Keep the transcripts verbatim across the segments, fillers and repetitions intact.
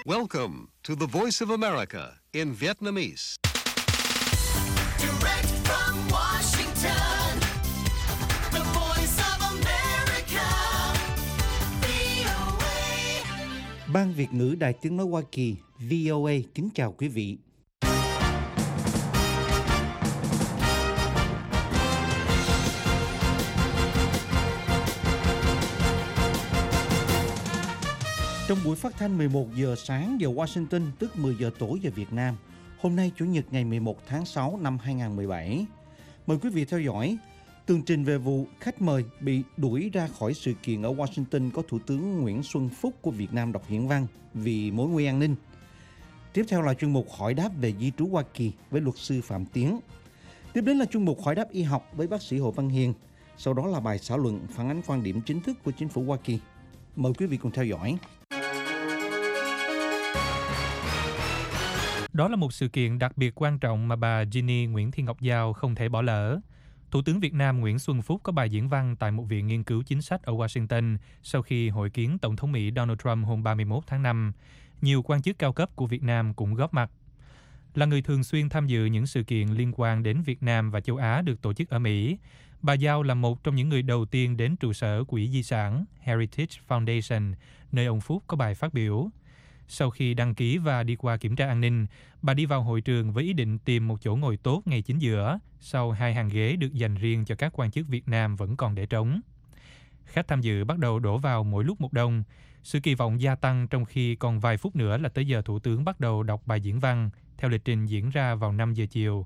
Welcome to the Voice of America in Vietnamese. Direct from Washington, the Voice of America, vê o a. Ban Việt ngữ Đài Tiếng nói Hoa Kỳ vê o a kính chào quý vị. Trong buổi phát thanh mười một giờ sáng giờ Washington, tức mười giờ tối giờ Việt Nam, hôm nay Chủ nhật ngày mười một tháng sáu năm hai nghìn không trăm mười bảy. Mời quý vị theo dõi tường trình về vụ khách mời bị đuổi ra khỏi sự kiện ở Washington có Thủ tướng Nguyễn Xuân Phúc của Việt Nam đọc diễn văn vì mối nguy an ninh. Tiếp theo là chuyên mục hỏi đáp về di trú Hoa Kỳ với luật sư Phạm Tiến. Tiếp đến là chuyên mục hỏi đáp y học với bác sĩ Hồ Văn Hiền. Sau đó là bài xã luận phản ánh quan điểm chính thức của chính phủ Hoa Kỳ. Mời quý vị cùng theo dõi. Đó là một sự kiện đặc biệt quan trọng mà bà Ginny Nguyễn Thị Ngọc Giao không thể bỏ lỡ. Thủ tướng Việt Nam Nguyễn Xuân Phúc có bài diễn văn tại một viện nghiên cứu chính sách ở Washington sau khi hội kiến Tổng thống Mỹ Donald Trump hôm ba mươi mốt tháng năm. Nhiều quan chức cao cấp của Việt Nam cũng góp mặt. Là người thường xuyên tham dự những sự kiện liên quan đến Việt Nam và châu Á được tổ chức ở Mỹ, bà Giao là một trong những người đầu tiên đến trụ sở Quỹ Di sản Heritage Foundation, nơi ông Phúc có bài phát biểu. Sau khi đăng ký và đi qua kiểm tra an ninh, bà đi vào hội trường với ý định tìm một chỗ ngồi tốt ngay chính giữa, sau hai hàng ghế được dành riêng cho các quan chức Việt Nam vẫn còn để trống. Khách tham dự bắt đầu đổ vào mỗi lúc một đông. Sự kỳ vọng gia tăng trong khi còn vài phút nữa là tới giờ Thủ tướng bắt đầu đọc bài diễn văn, theo lịch trình diễn ra vào năm giờ chiều.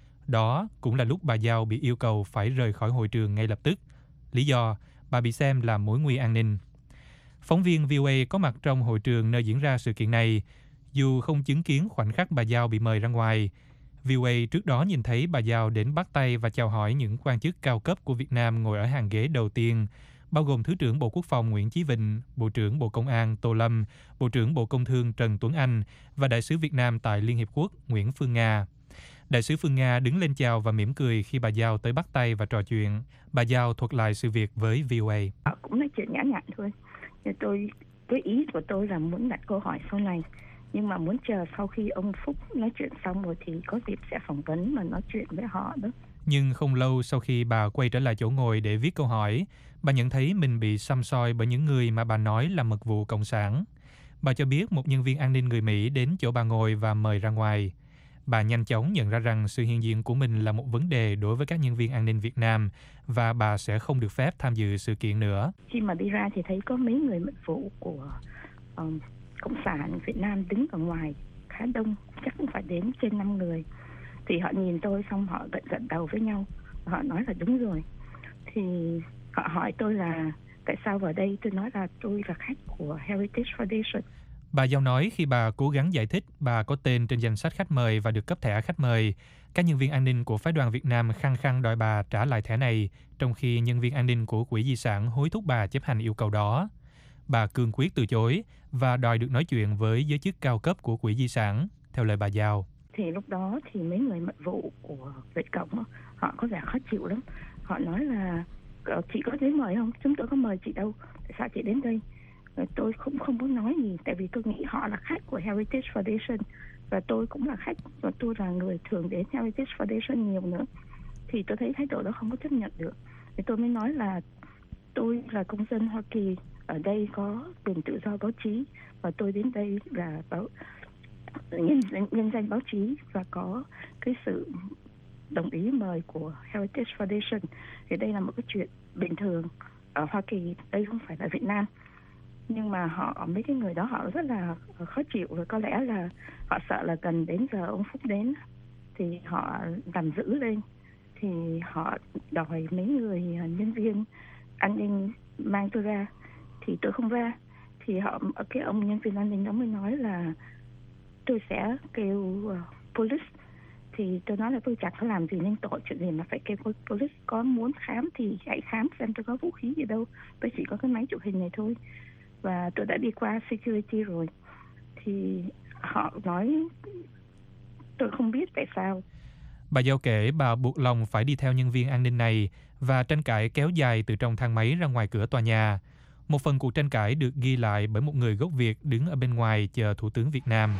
Đó cũng là lúc bà Giao bị yêu cầu phải rời khỏi hội trường ngay lập tức. Lý do, bà bị xem là mối nguy an ninh. Phóng viên vê o a có mặt trong hội trường nơi diễn ra sự kiện này. Dù không chứng kiến khoảnh khắc bà Giao bị mời ra ngoài, vê o a trước đó nhìn thấy bà Giao đến bắt tay và chào hỏi những quan chức cao cấp của Việt Nam ngồi ở hàng ghế đầu tiên, bao gồm Thứ trưởng Bộ Quốc phòng Nguyễn Chí Vịnh, Bộ trưởng Bộ Công an Tô Lâm, Bộ trưởng Bộ Công thương Trần Tuấn Anh và Đại sứ Việt Nam tại Liên Hiệp Quốc Nguyễn Phương Nga. Đại sứ Phương Nga đứng lên chào và mỉm cười khi bà Giao tới bắt tay và trò chuyện. Bà Giao thuật lại sự việc với vê o a. Họ cũng nói chuyện nhã nhặn thôi. Tôi, cái ý của tôi là muốn đặt câu hỏi sau này, nhưng mà muốn chờ sau khi ông Phúc nói chuyện xong rồi thì có dịp sẽ phỏng vấn và nói chuyện với họ đó. Nhưng không lâu sau khi bà quay trở lại chỗ ngồi để viết câu hỏi, bà nhận thấy mình bị săm soi bởi những người mà bà nói là mật vụ Cộng sản. Bà cho biết một nhân viên an ninh người Mỹ đến chỗ bà ngồi và mời ra ngoài. Bà nhanh chóng nhận ra rằng sự hiện diện của mình là một vấn đề đối với các nhân viên an ninh Việt Nam và bà sẽ không được phép tham dự sự kiện nữa. Khi mà đi ra thì thấy có mấy người mật vụ của um, Cộng sản Việt Nam đứng ở ngoài khá đông, chắc cũng phải đến trên năm người. Thì họ nhìn tôi xong họ gật gật đầu với nhau. Họ nói là đúng rồi. Thì họ hỏi tôi là tại sao vào đây, tôi nói là tôi là khách của Heritage Foundation. Bà Giao nói khi bà cố gắng giải thích bà có tên trên danh sách khách mời và được cấp thẻ khách mời, các nhân viên an ninh của phái đoàn Việt Nam khăng khăng đòi bà trả lại thẻ này, trong khi nhân viên an ninh của Quỹ Di sản hối thúc bà chấp hành yêu cầu đó. Bà cương quyết từ chối và đòi được nói chuyện với giới chức cao cấp của Quỹ Di sản, theo lời bà Giao. Thì lúc đó thì mấy người mật vụ của Việt Cộng họ có vẻ khó chịu lắm. Họ nói là chị có giấy mời không? Chúng tôi có mời chị đâu. Tại sao chị đến đây? Tôi không không muốn nói gì, tại vì tôi nghĩ họ là khách của Heritage Foundation và tôi cũng là khách, và tôi là người thường đến Heritage Foundation nhiều nữa. Thì tôi thấy thái độ đó không có chấp nhận được. Thì tôi mới nói là tôi là công dân Hoa Kỳ, ở đây có quyền tự do báo chí và tôi đến đây là báo nhân, nhân danh báo chí và có cái sự đồng ý mời của Heritage Foundation. Thì đây là một cái chuyện bình thường ở Hoa Kỳ, đây không phải là Việt Nam. Nhưng mà họ, mấy cái người đó họ rất là khó chịu, và có lẽ là họ sợ là gần đến giờ ông Phúc đến thì họ làm dữ lên, thì họ đòi mấy người nhân viên an ninh mang tôi ra, thì tôi không ra. Thì họ, cái ông nhân viên an ninh đó mới nói là tôi sẽ kêu uh, police. Thì tôi nói là tôi chẳng có làm gì nên tội, chuyện gì mà phải kêu police, có muốn khám thì hãy khám xem tôi có vũ khí gì đâu, tôi chỉ có cái máy chụp hình này thôi. Và tôi đã đi qua security rồi. Thì họ nói tôi không biết tại sao. Bà Giao kể bà buộc lòng phải đi theo nhân viên an ninh này và tranh cãi kéo dài từ trong thang máy ra ngoài cửa tòa nhà. Một phần cuộc tranh cãi được ghi lại bởi một người gốc Việt đứng ở bên ngoài chờ Thủ tướng Việt Nam.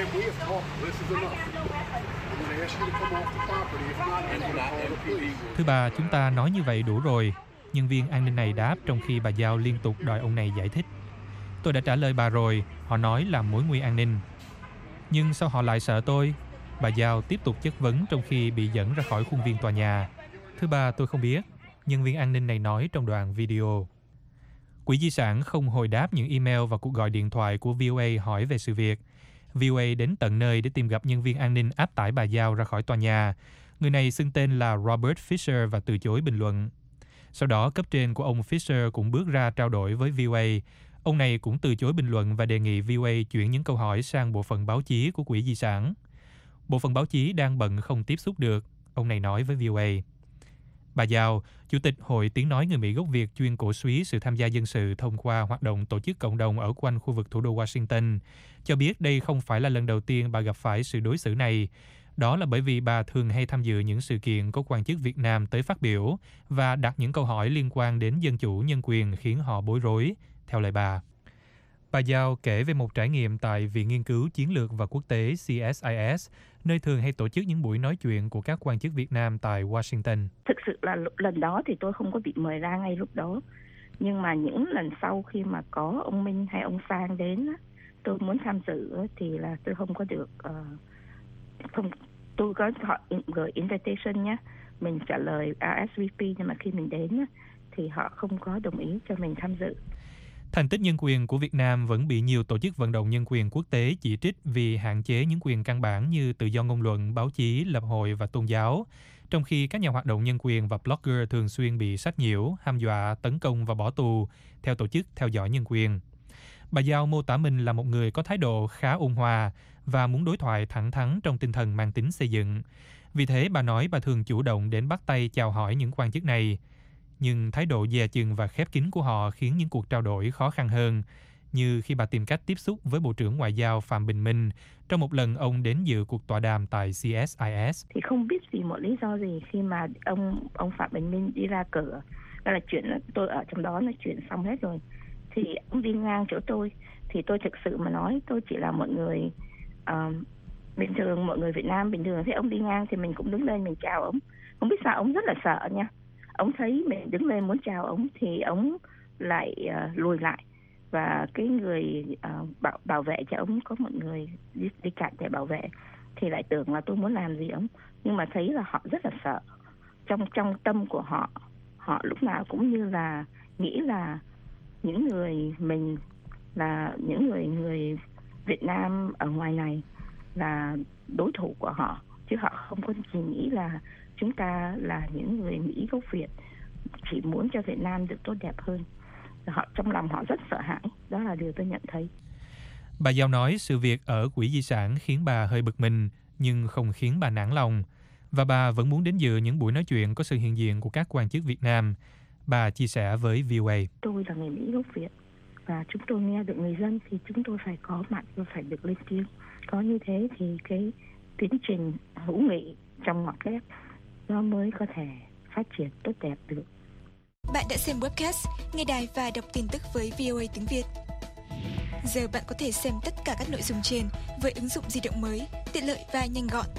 Thứ ba, chúng ta nói như vậy đủ rồi. Nhân viên an ninh này đáp trong khi bà Giao liên tục đòi ông này giải thích. Tôi đã trả lời bà rồi, họ nói là mối nguy an ninh. Nhưng sao họ lại sợ tôi? Bà Giao tiếp tục chất vấn trong khi bị dẫn ra khỏi khuôn viên tòa nhà. Thứ ba, tôi không biết. Nhân viên an ninh này nói trong đoạn video. Quỹ di sản không hồi đáp những email và cuộc gọi điện thoại của vê o a hỏi về sự việc. vê o a đến tận nơi để tìm gặp nhân viên an ninh áp tải bà Giao ra khỏi tòa nhà. Người này xưng tên là Robert Fisher và từ chối bình luận. Sau đó, cấp trên của ông Fisher cũng bước ra trao đổi với vê o a. Ông này cũng từ chối bình luận và đề nghị vê o a chuyển những câu hỏi sang bộ phận báo chí của Quỹ di sản. Bộ phận báo chí đang bận không tiếp xúc được, ông này nói với vê o a. Bà Giao, Chủ tịch Hội Tiếng Nói Người Mỹ gốc Việt chuyên cổ súy sự tham gia dân sự thông qua hoạt động tổ chức cộng đồng ở quanh khu vực thủ đô Washington, cho biết đây không phải là lần đầu tiên bà gặp phải sự đối xử này. Đó là bởi vì bà thường hay tham dự những sự kiện có quan chức Việt Nam tới phát biểu và đặt những câu hỏi liên quan đến dân chủ nhân quyền khiến họ bối rối, theo lời bà. Bà Giao kể về một trải nghiệm tại Viện Nghiên cứu Chiến lược và Quốc tế xê ét i ét, nơi thường hay tổ chức những buổi nói chuyện của các quan chức Việt Nam tại Washington. Thực sự là lần đó thì tôi không có bị mời ra ngay lúc đó. Nhưng mà những lần sau khi mà có ông Minh hay ông Sang đến, tôi muốn tham dự thì là tôi không có được... Uh, không, tôi có họ gửi invitation nhé. Mình trả lời rờ ét vê pê nhưng mà khi mình đến thì họ không có đồng ý cho mình tham dự. Thành tích nhân quyền của Việt Nam vẫn bị nhiều tổ chức vận động nhân quyền quốc tế chỉ trích vì hạn chế những quyền căn bản như tự do ngôn luận, báo chí, lập hội và tôn giáo, trong khi các nhà hoạt động nhân quyền và blogger thường xuyên bị sách nhiễu, hăm dọa, tấn công và bỏ tù, theo tổ chức theo dõi nhân quyền. Bà Giao mô tả mình là một người có thái độ khá ôn hòa và muốn đối thoại thẳng thắn trong tinh thần mang tính xây dựng. Vì thế bà nói bà thường chủ động đến bắt tay chào hỏi những quan chức này. Nhưng thái độ dè chừng và khép kín của họ khiến những cuộc trao đổi khó khăn hơn, như khi bà tìm cách tiếp xúc với Bộ trưởng Ngoại giao Phạm Bình Minh trong một lần ông đến dự cuộc tọa đàm tại xê ét i ét. Thì không biết vì một lý do gì khi mà ông ông Phạm Bình Minh đi ra cửa, đó là chuyện tôi ở trong đó nói chuyện xong hết rồi, thì ông đi ngang chỗ tôi, thì tôi thực sự mà nói tôi chỉ là một người uh, bình thường, mọi người Việt Nam bình thường, thì ông đi ngang thì mình cũng đứng lên mình chào ông. Không biết sao ông rất là sợ nha. Ông thấy mình đứng lên muốn chào ông thì ông lại uh, lùi lại, và cái người uh, bảo bảo vệ cho ông, có một người đi, đi cạnh để bảo vệ, thì lại tưởng là tôi muốn làm gì ông, nhưng mà thấy là họ rất là sợ. Trong trong tâm của họ, họ lúc nào cũng như là nghĩ là những người mình là những người người Việt Nam ở ngoài này là đối thủ của họ, chứ họ không có chỉ nghĩ là chúng ta là những người Mỹ gốc Việt chỉ muốn cho Việt Nam được tốt đẹp hơn. Họ trong lòng họ rất sợ hãi, đó là điều tôi nhận thấy. Bà Giao nói sự việc ở Quỹ di sản khiến bà hơi bực mình, nhưng không khiến bà nản lòng, và bà vẫn muốn đến dự những buổi nói chuyện có sự hiện diện của các quan chức Việt Nam. Bà chia sẻ với vê o a. Tôi là người Mỹ gốc Việt và chúng tôi nghe được người dân thì chúng tôi phải có mặt và phải được lên tiếng. Có như thế thì cái tiến trình hữu nghị trong ngọt ghép nó mới có thể phát triển tốt đẹp được. Bạn đã xem webcast, nghe đài và đọc tin tức với vê o a tiếng Việt. Giờ bạn có thể xem tất cả các nội dung trên với ứng dụng di động mới, tiện lợi và nhanh gọn.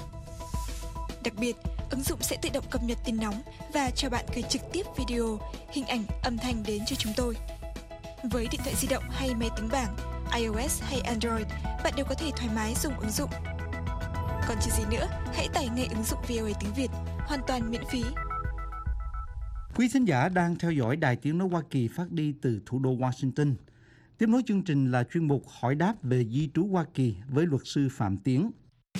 Đặc biệt, ứng dụng sẽ tự động cập nhật tin nóng và cho bạn gửi trực tiếp video, hình ảnh, âm thanh đến cho chúng tôi. Với điện thoại di động hay máy tính bảng, iOS hay Android, bạn đều có thể thoải mái dùng ứng dụng. Còn chờ gì nữa, hãy tải ngay ứng dụng vê o a tiếng Việt, hoàn toàn miễn phí. Quý thính giả đang theo dõi Đài Tiếng Nói Hoa Kỳ phát đi từ thủ đô Washington. Tiếp nối chương trình là chuyên mục hỏi đáp về di trú Hoa Kỳ với luật sư Phạm Tiến.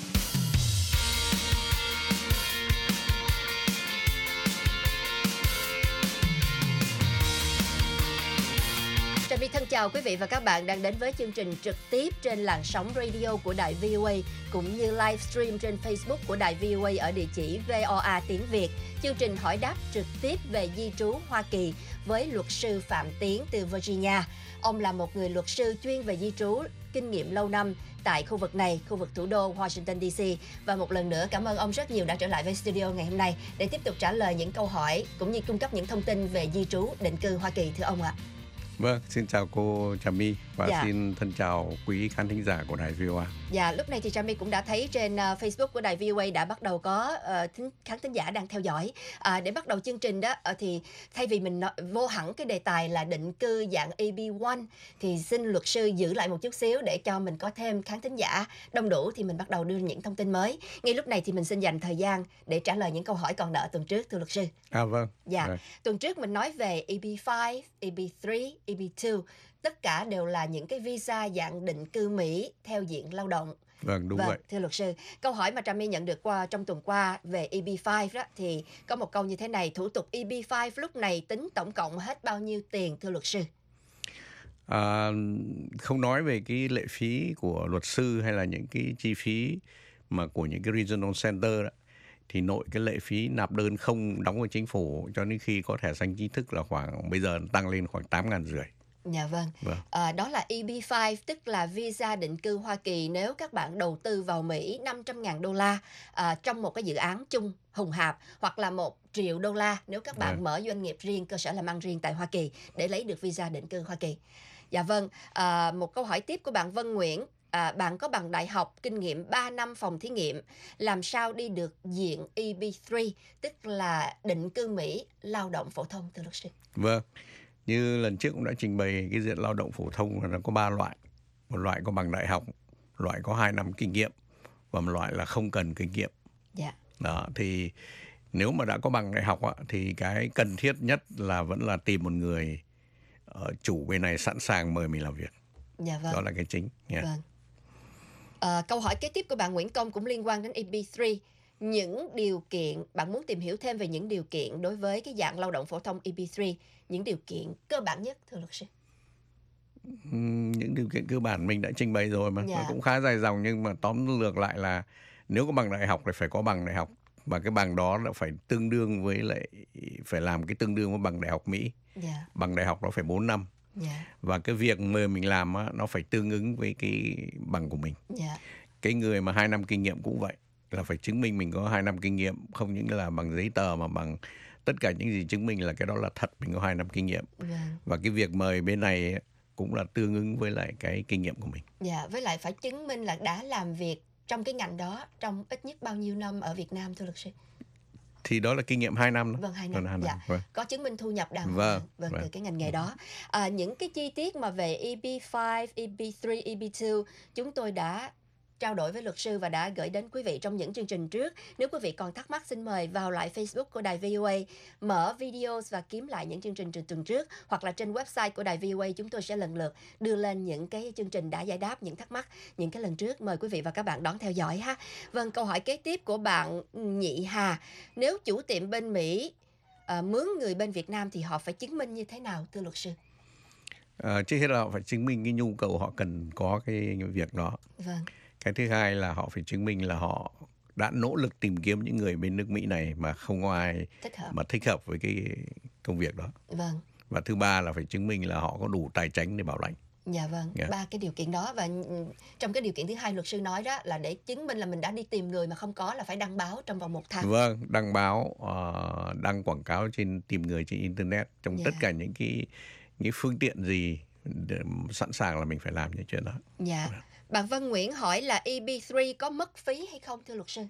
Trà My thân chào quý vị và các bạn đang đến với chương trình trực tiếp trên làn sóng radio của đài vê o a cũng như livestream trên Facebook của đài vê o a ở địa chỉ vê o a tiếng Việt. Chương trình hỏi đáp trực tiếp về di trú Hoa Kỳ với luật sư Phạm Tiến từ Virginia. Ông là một người luật sư chuyên về di trú, kinh nghiệm lâu năm tại khu vực này, khu vực thủ đô Washington đê xê. Và một lần nữa cảm ơn ông rất nhiều đã trở lại với studio ngày hôm nay để tiếp tục trả lời những câu hỏi cũng như cung cấp những thông tin về di trú định cư Hoa Kỳ, thưa ông ạ. Vâng, xin chào cô Trà My và Dạ. xin thân chào quý khán thính giả của đài vê o a. Dạ, lúc này thì Trà My cũng đã thấy trên uh, Facebook của đài vê o a đã bắt đầu có uh, thính, khán thính giả đang theo dõi. À, để bắt đầu chương trình đó uh, thì thay vì mình nói, vô hẳn cái đề tài là định cư dạng A B một thì xin luật sư giữ lại một chút xíu để cho mình có thêm khán thính giả đông đủ thì mình bắt đầu đưa những thông tin mới. Ngay lúc này thì mình xin dành thời gian để trả lời những câu hỏi còn nợ tuần trước, thưa luật sư. À vâng. Dạ, Rồi. tuần trước mình nói về A B năm, A B ba, A B hai, tất cả đều là những cái visa dạng định cư Mỹ theo diện lao động. Vâng, đúng Vâng, vậy. thưa luật sư, câu hỏi mà Trà My nhận được qua trong tuần qua về E B năm đó thì có một câu như thế này: thủ tục E B năm lúc này tính tổng cộng hết bao nhiêu tiền, thưa luật sư? À, không nói về cái lệ phí của luật sư hay là những cái chi phí mà của những cái regional center đó, thì nội cái lệ phí nạp đơn không đóng với chính phủ cho đến khi có thẻ xanh chính thức là khoảng, bây giờ tăng lên khoảng tám ngàn rưỡi. Dạ vâng. Vâng. À, đó là E B năm, tức là visa định cư Hoa Kỳ nếu các bạn đầu tư vào Mỹ năm trăm ngàn đô la à, trong một cái dự án chung hùng hạp, hoặc là một triệu đô la nếu các bạn Vâng. mở doanh nghiệp riêng, cơ sở làm ăn riêng tại Hoa Kỳ để lấy được visa định cư Hoa Kỳ. Dạ vâng, à, một câu hỏi tiếp của bạn Vân Nguyễn. À, bạn có bằng đại học, kinh nghiệm ba năm phòng thí nghiệm, làm sao đi được diện E B ba, tức là định cư Mỹ lao động phổ thông, thưa luật sư? Vâng, như lần trước cũng đã trình bày cái diện lao động phổ thông là nó có ba loại. Một loại có bằng đại học, loại có hai năm kinh nghiệm và một loại là không cần kinh nghiệm. Dạ. Đó, thì nếu mà đã có bằng đại học á, thì cái cần thiết nhất là vẫn là tìm một người ở chủ bên này sẵn sàng mời mình làm việc. Dạ vâng. Đó là cái chính. Yeah. Vâng. À, câu hỏi kế tiếp của bạn Nguyễn Công cũng liên quan đến E B ba. Những điều kiện, bạn muốn tìm hiểu thêm về những điều kiện đối với cái dạng lao động phổ thông E B ba, những điều kiện cơ bản nhất, thưa luật sư? Ừm, Những điều kiện cơ bản mình đã trình bày rồi mà. Dạ. Nó cũng khá dài dòng, nhưng mà tóm lược lại là nếu có bằng đại học thì phải có bằng đại học. Và cái bằng đó là phải tương đương với lại, phải làm cái tương đương với bằng đại học Mỹ. Dạ. Bằng đại học nó phải bốn năm. Dạ. Và cái việc mà mình làm á, nó phải tương ứng với cái bằng của mình. Dạ. Cái người mà hai năm kinh nghiệm cũng vậy, là phải chứng minh mình có hai năm kinh nghiệm, không những là bằng giấy tờ mà bằng tất cả những gì chứng minh là cái đó là thật, mình có hai năm kinh nghiệm. Vâng. Và cái việc mời bên này cũng là tương ứng với lại cái kinh nghiệm của mình. Dạ, với lại phải chứng minh là đã làm việc trong cái ngành đó trong ít nhất bao nhiêu năm ở Việt Nam, thưa luật sư? Thì đó là kinh nghiệm hai năm đó. Vâng, hai năm. Còn hai Dạ. Vâng. Có chứng minh thu nhập đàng hoàng. Vâng, Vâng, vâng. từ cái ngành nghề đó. À, những cái chi tiết mà về E B năm, E B ba, E B hai chúng tôi đã trao đổi với luật sư và đã gửi đến quý vị trong những chương trình trước. Nếu quý vị còn thắc mắc, xin mời vào lại Facebook của đài vê o a, mở video và kiếm lại những chương trình từ tuần trước, hoặc là trên website của đài vê o a chúng tôi sẽ lần lượt đưa lên những cái chương trình đã giải đáp những thắc mắc những cái lần trước. Mời quý vị và các bạn đón theo dõi ha. Vâng, câu hỏi kế tiếp của bạn Nhị Hà: nếu chủ tiệm bên Mỹ à, mướn người bên Việt Nam thì họ phải chứng minh như thế nào, thưa luật sư? À, trước hết là họ phải chứng minh cái nhu cầu họ cần có cái việc đó. Vâng. Cái thứ hai là họ phải chứng minh là họ đã nỗ lực tìm kiếm những người bên nước Mỹ này mà không có ai Thích hợp. mà thích hợp với cái công việc đó. Vâng. Và thứ ba là phải chứng minh là họ có đủ tài chính để bảo lãnh. Dạ vâng, Dạ. ba cái điều kiện đó. Và ừ, trong cái điều kiện thứ hai luật sư nói đó là để chứng minh là mình đã đi tìm người mà không có, là phải đăng báo trong vòng một tháng. Vâng, đăng báo, uh, đăng quảng cáo trên tìm người trên internet, trong Dạ. tất cả những cái những phương tiện gì để sẵn sàng là mình phải làm những chuyện đó. Dạ. Bạn Vân Nguyễn hỏi là E B ba có mất phí hay không, thưa luật sư?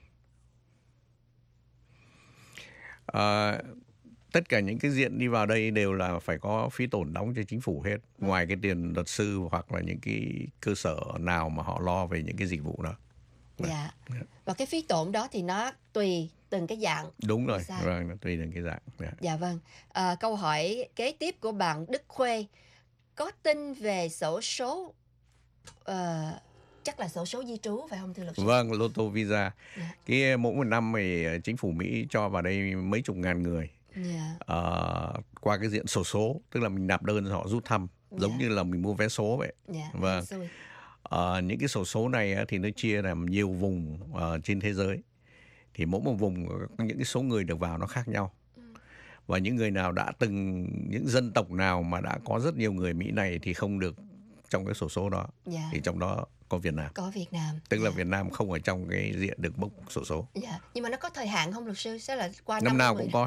À, tất cả những cái diện đi vào đây đều là phải có phí tổn đóng cho chính phủ hết, ngoài cái tiền luật sư hoặc là những cái cơ sở nào mà họ lo về những cái dịch vụ đó. Dạ. Và cái phí tổn đó thì nó tùy từng cái dạng. Đúng rồi, Sao? vâng, nó tùy từng cái dạng. Dạ. Dạ vâng. À, câu hỏi kế tiếp của bạn Đức Khuê: có tin về xổ số, ờ, chắc là xổ số di trú phải không, thưa luật sư? Vâng, Lotto Visa. Dạ. Cái mỗi một năm thì chính phủ Mỹ cho vào đây mấy chục ngàn người. Dạ. Ờ, qua cái diện sổ số, tức là mình nạp đơn họ rút thăm, giống Dạ. như là mình mua vé số vậy. Dạ. Vâng. Xui. Ờ, những cái sổ số này á, thì nó chia làm nhiều vùng ờ, trên thế giới. Thì mỗi một vùng có những cái số người được vào nó khác nhau. Và những người nào đã từng, những dân tộc nào mà đã có rất nhiều người Mỹ này thì không được trong cái sổ số đó. Dạ. Thì trong đó có Việt Nam. Có Việt Nam. Tức là Dạ. Việt Nam không ở trong cái diện được bốc sổ số. Dạ. Nhưng mà nó có thời hạn không luật sư? Sẽ là qua Năm nào mười cũng có hết.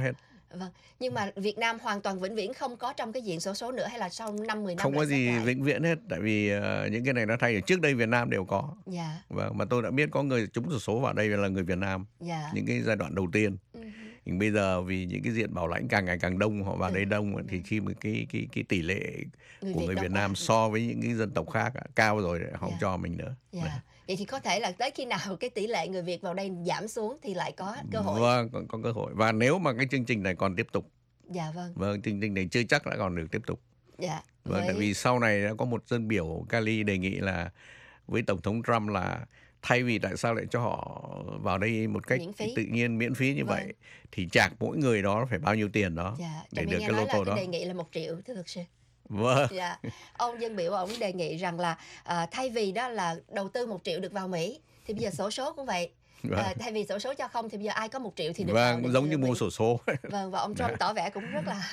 Vâng, nhưng mà Việt Nam hoàn toàn vĩnh viễn không có trong cái diện xổ số nữa hay là sau năm mười năm Không có lại xét gì lại? vĩnh viễn hết, tại vì ờ, những cái này nó thay đổi. Trước đây Việt Nam đều có. Dạ, Vâng, mà tôi đã biết có người trúng xổ số vào đây là người Việt Nam. dạ. Những cái giai đoạn đầu tiên. Ừ. Nhưng bây giờ vì những cái diện bảo lãnh càng ngày càng đông, họ vào Ừ. đây đông thì khi mà cái cái cái tỷ lệ Người của Việt người đông Việt quá. Nam so với những cái dân tộc khác á, cao rồi họ không Dạ. cho mình nữa. Dạ. Vậy thì có thể là tới khi nào cái tỷ lệ người Việt vào đây giảm xuống thì lại có cơ hội. Vâng, có, có cơ hội. Và nếu mà cái chương trình này còn tiếp tục, Dạ vâng. vâng, chương trình này chưa chắc đã còn được tiếp tục. Dạ. Vâng, tại Với- vì sau này đã có một dân biểu Cali đề nghị là với Tổng thống Trump là thay vì tại sao lại cho họ vào đây một cách Miễn phí. tự nhiên miễn phí như Vâng. vậy thì chạc mỗi người đó phải bao nhiêu tiền đó Dạ, để Trà My được nghe cái nói là logo cái đó. đề nghị là một triệu thưa luật sư. Vâng. Dạ. Ông dân biểu ông đề nghị rằng là à, thay vì đó là đầu tư một triệu được vào Mỹ thì bây giờ xổ số cũng vậy. Vâng. À, thay vì xổ số cho không thì bây giờ ai có một triệu thì được vào Vâng, để giống chơi như mua Mỹ. sổ số. Vâng, và ông Trump Dạ. tỏ vẻ cũng rất là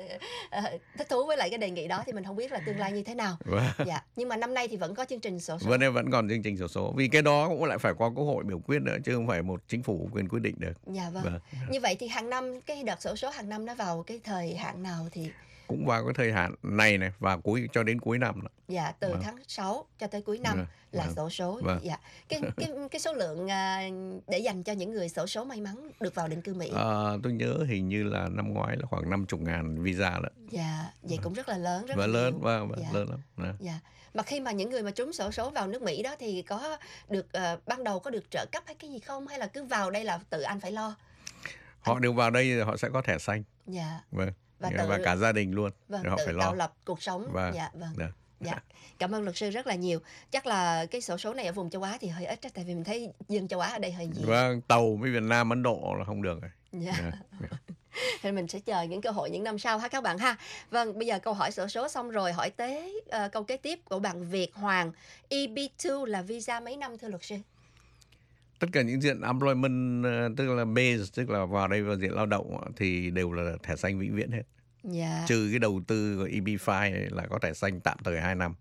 à, thích thú với lại cái đề nghị đó thì mình không biết là tương lai như thế nào. Vâng. Dạ. Nhưng mà năm nay thì vẫn có chương trình xổ số. Vẫn vẫn còn chương trình sổ số. Vì cái đó cũng lại phải qua Quốc hội biểu quyết nữa chứ không phải một chính phủ quyền quyết định được. Dạ vâng. Vâng. Như vậy thì hàng năm cái đợt xổ số hàng năm nó vào cái thời hạn nào thì Cũng vào cái thời hạn này này và cuối cho đến cuối năm đó. dạ từ Vâng. tháng sáu cho tới cuối năm Vâng, là vâng, xổ số. vâng. Dạ. Cái cái cái số lượng à, để dành cho những người xổ số may mắn được vào định cư Mỹ. Ờ, tôi nhớ hình như là năm ngoái là khoảng năm mươi ngàn visa đó. Dạ, vậy cũng rất là lớn, rất Và là lớn, nhiều. vâng, vâng, Dạ. lớn lắm. Đó. Dạ. Mà khi mà những người mà trúng xổ số vào nước Mỹ đó thì có được ờ, ban đầu có được trợ cấp hay cái gì không hay là cứ vào đây là tự anh phải lo? Họ đều vào đây thì họ sẽ có thẻ xanh. Dạ. Vâng. Và Và, tự- cả gia đình luôn. Vâng, Thì họ tự phải tạo lo. lập cuộc sống. Vâng. Dạ, vâng. Được. Dạ. Cảm ơn luật sư rất là nhiều. Chắc là cái xổ số này ở vùng châu Á thì hơi ít á, tại vì mình thấy dân châu Á ở đây hơi nhiều. Vâng, tàu với Việt Nam, Ấn Độ là không được rồi. Dạ. Dạ. Thì mình sẽ chờ những cơ hội những năm sau ha các bạn ha. Vâng, bây giờ câu hỏi xổ số xong rồi, hỏi tới ờ, câu kế tiếp của bạn Việt Hoàng. E B hai là visa mấy năm thưa luật sư? Tất cả những diện employment, ờ, tức là base, tức là vào đây vào diện lao động ạ, thì đều là thẻ xanh vĩnh viễn hết. Dạ. Trừ cái đầu tư của E B năm này là có thẻ xanh tạm thời hai năm.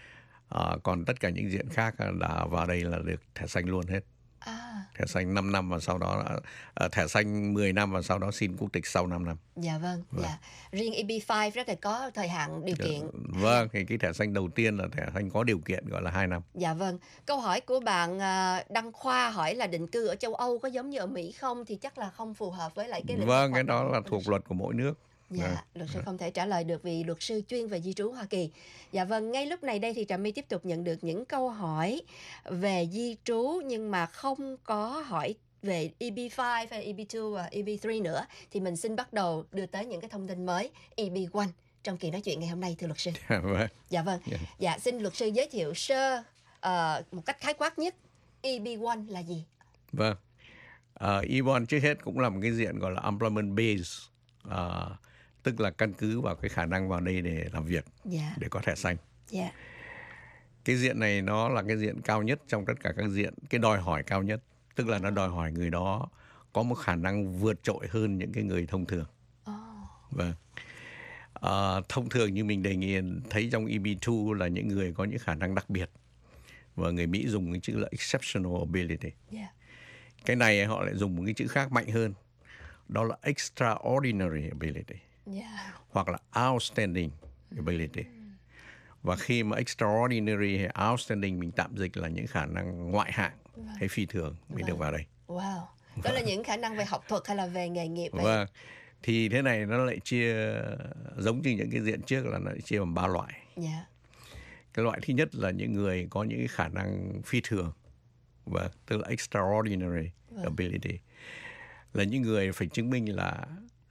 Ờ, còn tất cả những diện khác là vào đây là được thẻ xanh luôn hết. À, Thẻ xanh năm năm và sau đó là, ờ, thẻ xanh mười năm và sau đó xin quốc tịch sau năm năm. dạ vâng, dạ. Riêng E B năm rất là có thời hạn điều kiện. Vâng, thì cái thẻ xanh đầu tiên là thẻ xanh có điều kiện gọi là hai năm. Dạ vâng. Câu hỏi của bạn à, Đăng Khoa hỏi là định cư ở châu Âu có giống như ở Mỹ không thì chắc là không phù hợp với lại cái lĩnh vực Vâng, cái hoạt đó động là của thuộc luật sư. luật của mỗi nước. Dạ, Vâng. luật sư không thể trả lời được vì luật sư chuyên về di trú Hoa Kỳ. Dạ vâng, ngay lúc này đây thì Trà My tiếp tục nhận được những câu hỏi về di trú nhưng mà không có hỏi về E B năm hay E B hai và E B ba nữa. Thì mình xin bắt đầu đưa tới những cái thông tin mới E B một trong kỳ nói chuyện ngày hôm nay thưa luật sư. Vâng. Dạ vâng. Dạ. Dạ, xin luật sư giới thiệu sơ ờ, một cách khái quát nhất E B một là gì? Vâng. Uh, E một trước hết cũng là một cái diện gọi là employment base, uh, tức là căn cứ vào cái khả năng vào đây để làm việc, Dạ, để có thẻ xanh. dạ, Cái diện này nó là cái diện cao nhất trong tất cả các diện, cái đòi hỏi cao nhất, tức là nó đòi hỏi người đó có một khả năng vượt trội hơn những cái người thông thường. oh, Vâng. À, thông thường như mình đề nghị thấy trong E B hai là những người có những khả năng đặc biệt, và người Mỹ dùng cái chữ là exceptional ability. dạ, Cái này họ lại dùng một cái chữ khác mạnh hơn, đó là extraordinary ability dạ, hoặc là outstanding ability. Và khi mà extraordinary hay outstanding mình tạm dịch là những khả năng ngoại hạng hay phi thường mới được vào đây. wow. Đó là những khả năng về học thuật hay là về nghề nghiệp vậy? Vâng. Thì thế này nó lại chia giống như những cái diện trước là nó lại chia bằng ba loại. Dạ, Cái loại thứ nhất là những người có những cái khả năng phi thường, và tức là extraordinary Vâng. ability, là những người phải chứng minh là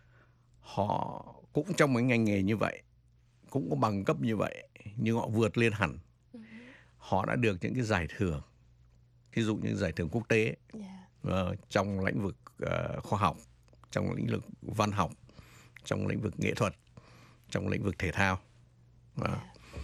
họ cũng trong một ngành nghề như vậy, cũng có bằng cấp như vậy, nhưng họ vượt lên hẳn. Họ đã được những cái giải thưởng, ví dụ như giải thưởng quốc tế dạ, ờ, trong lĩnh vực ờ, khoa học, trong lĩnh vực văn học, trong lĩnh vực nghệ thuật, trong lĩnh vực thể thao. Ờ.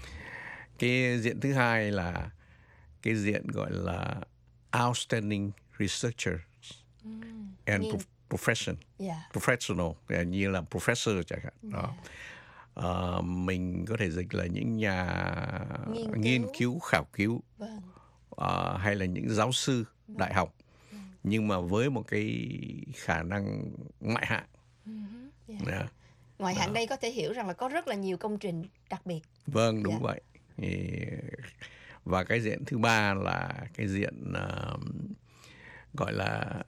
Cái diện thứ hai là cái diện gọi là outstanding researchers and Nghiên- pro- profession, dạ, professional, như là professor chẳng hạn. Đó. Ờ, mình có thể dịch là những nhà Nghiên nghiên cứu. cứu, khảo cứu, vâng, ờ, hay là những giáo sư đại học, nhưng mà với một cái khả năng ngoại hạng. Yeah. Ngoại hạng Đó. đây có thể hiểu rằng là có rất là nhiều công trình đặc biệt. Vâng, đúng Dạ. vậy. Thì, và cái diện thứ ba là cái diện uh, gọi là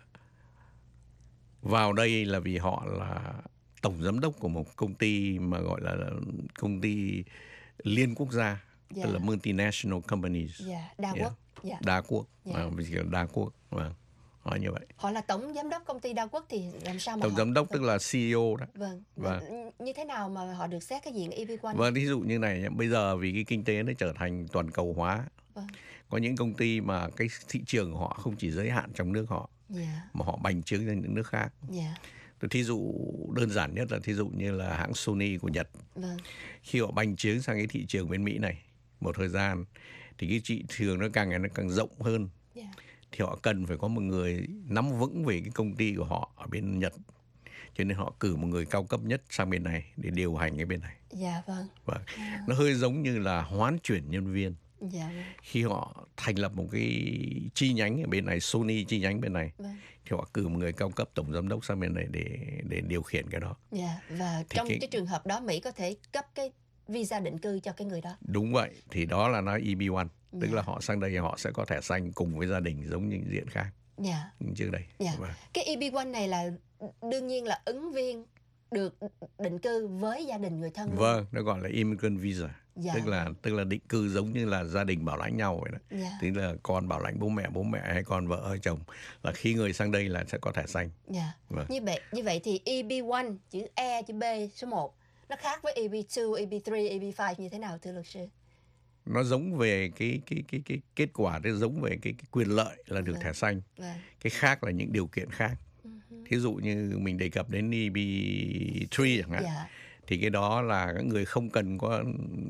vào đây là vì họ là tổng giám đốc của một công ty mà gọi là công ty liên quốc gia, Dạ. tức là multinational companies, Dạ, đa Yeah. quốc. Dạ. đa quốc, Dạ. yeah. Vì là đa quốc, vâng, họ như vậy. Họ là tổng giám đốc công ty đa quốc thì làm sao mà Tổng họ... giám đốc tức là xê e ô đó. Vâng. Vâng. Như thế nào mà họ được xét cái diện e bê một? Vâng, ví dụ như này nhé, bây giờ vì cái kinh tế nó trở thành toàn cầu hóa, Vâng. có những công ty mà cái thị trường của họ không chỉ giới hạn trong nước họ, Dạ. mà họ bành trướng ra những nước khác. Dạ. Tôi thí dụ đơn giản nhất là thí dụ như là hãng Sony của Nhật. Vâng. Khi họ bành trướng sang cái thị trường bên Mỹ này một thời gian thì cái thị trường nó càng ngày nó càng rộng hơn. Dạ. Thì họ cần phải có một người nắm vững về cái công ty của họ ở bên Nhật. Cho nên họ cử một người cao cấp nhất sang bên này để điều hành cái bên này. Dạ vâng. Và nó hơi giống như là hoán chuyển nhân viên. Dạ vâng. Khi họ thành lập một cái chi nhánh ở bên này, Sony chi nhánh bên này, Vâng. thì họ cử một người cao cấp tổng giám đốc sang bên này để để điều khiển cái đó. Dạ, và Thì trong cái- cái trường hợp đó Mỹ có thể cấp cái visa định cư cho cái người đó. Đúng vậy, thì đó là nó e bê một, tức Dạ. là họ sang đây họ sẽ có thẻ xanh cùng với gia đình giống như diện khác Dạ. như trước đây. Dạ. Vâng. Cái e bê một này là đương nhiên là ứng viên được định cư với gia đình người thân luôn. Vâng, nó gọi là immigrant visa, Dạ. tức là tức là định cư giống như là gia đình bảo lãnh nhau vậy đó. Dạ. Tức là con bảo lãnh bố mẹ, bố mẹ hay con vợ hay chồng, là khi người sang đây là sẽ có thẻ xanh. Dạ. Vâng. Như vậy như vậy thì e bê một chữ E chữ B số một nó khác với e bê hai, e bê ba, e bê năm như thế nào thưa luật sư? Nó giống về cái cái cái cái kết quả, nó giống về cái, cái quyền lợi là được Vâng. thẻ xanh. Vâng. Cái khác là những điều kiện khác. Thí dụ như mình đề cập đến e bê ba chẳng hạn, Dạ. thì cái đó là các người không cần có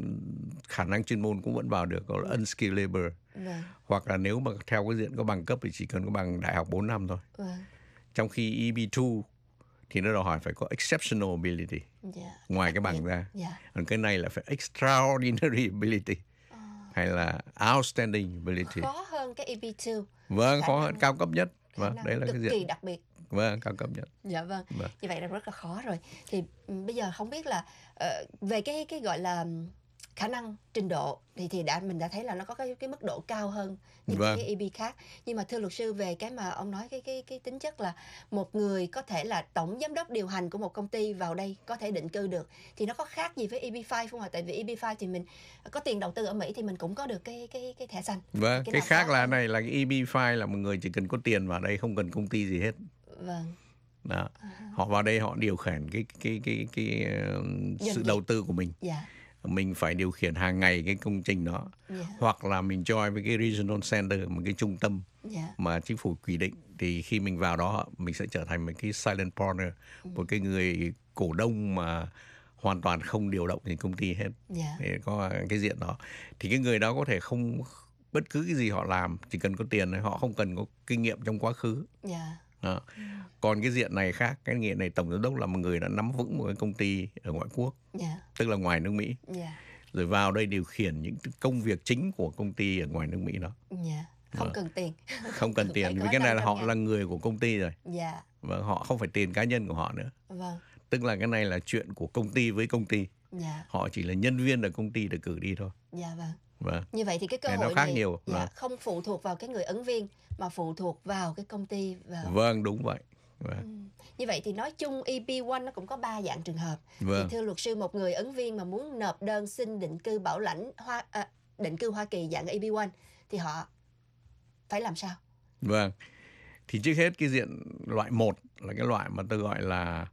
khả năng chuyên môn cũng vẫn vào được, gọi là unskilled labor. Vâng. Hoặc là nếu mà theo cái diện có bằng cấp thì chỉ cần có bằng đại học bốn năm thôi. Vâng. Trong khi e bê hai thì nó đòi hỏi phải có exceptional ability, Dạ. ngoài cái bằng ra. Dạ. Còn cái này là phải extraordinary ability, hay là outstanding ability. Khó hơn cái e bê hai. Vâng, khả khó năng- hơn, cao cấp nhất. Khả Vâng, năng đấy là cực cái kỳ diện. đặc biệt. Vâng, cao cấp nhất. Dạ vâng. Vâng. Như vậy là rất là khó rồi. Thì ừ, bây giờ không biết là ờ, về cái cái gọi là ừm, khả năng trình độ thì thì đã mình đã thấy là nó có cái cái mức độ cao hơn những Vâng. cái e bê khác. Nhưng mà thưa luật sư, về cái mà ông nói cái cái cái tính chất là một người có thể là tổng giám đốc điều hành của một công ty vào đây có thể định cư được, thì nó có khác gì với e bê năm không ạ? Tại vì e bê năm thì mình có tiền đầu tư ở Mỹ thì mình cũng có được cái cái cái thẻ xanh. Vâng, Cái cái nào khác khó là hơn? này là cái e bê năm là một người chỉ cần có tiền vào đây, không cần công ty gì hết. Vâng. Đó. Họ vào đây họ điều khiển cái cái cái cái, uh, Doanh sự nghiệp. đầu tư của mình. Dạ. Mình phải điều khiển hàng ngày cái công trình đó. Dạ. Hoặc là mình join với cái regional center, một cái trung tâm Dạ. mà chính phủ quy định, thì khi mình vào đó mình sẽ trở thành một cái silent partner, một cái người cổ đông mà hoàn toàn không điều động gì công ty hết. Dạ. Để có cái diện đó thì cái người đó có thể không bất cứ cái gì họ làm, chỉ cần có tiền, họ không cần có kinh nghiệm trong quá khứ. Dạ. Đó. Còn cái diện này khác, cái diện này tổng giám đốc là một người đã nắm vững một cái công ty ở ngoại quốc, Dạ. tức là ngoài nước Mỹ, Dạ. rồi vào đây điều khiển những công việc chính của công ty ở ngoài nước Mỹ đó. Dạ. Không Vâng. cần tiền. Không cần Phải tiền, có vì cái này là năm trăm họ ngàn. là người của công ty rồi, Dạ. và họ không phải tiền cá nhân của họ nữa. Vâng. Tức là cái này là chuyện của công ty với công ty, Dạ. họ chỉ là nhân viên ở công ty được cử đi thôi. Dạ vâng. Vâng. Như vậy thì cái cơ Cái nó hội khác này nhiều, dạ, vâng. không phụ thuộc vào cái người ứng viên mà phụ thuộc vào cái công ty. Vào. Vâng, đúng vậy. Vâng. Như vậy thì nói chung e bê một nó cũng có ba dạng trường hợp. Vâng. Thì thưa luật sư, một người ứng viên mà muốn nộp đơn xin định cư bảo lãnh Hoa à, định cư Hoa Kỳ dạng e bê một thì họ phải làm sao? Vâng. Thì trước hết cái diện loại một là cái loại mà tôi gọi là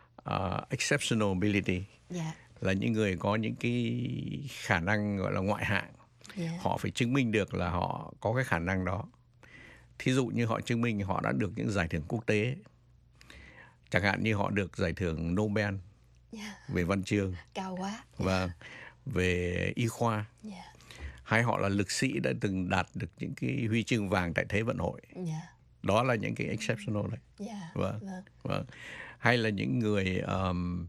uh, exceptional ability, Dạ. là những người có những cái khả năng gọi là ngoại hạng. Dạ. Họ phải chứng minh được là họ có cái khả năng đó. Thí dụ như họ chứng minh họ đã được những giải thưởng quốc tế. Chẳng hạn như họ được giải thưởng Nobel Dạ. về văn chương Cao quá. và về y khoa. Dạ. Hay họ là lực sĩ đã từng đạt được những cái huy chương vàng tại Thế vận hội. Dạ. Đó là những cái exceptional đấy. Dạ. Vâng. Vâng. Vâng. Hay là những người um,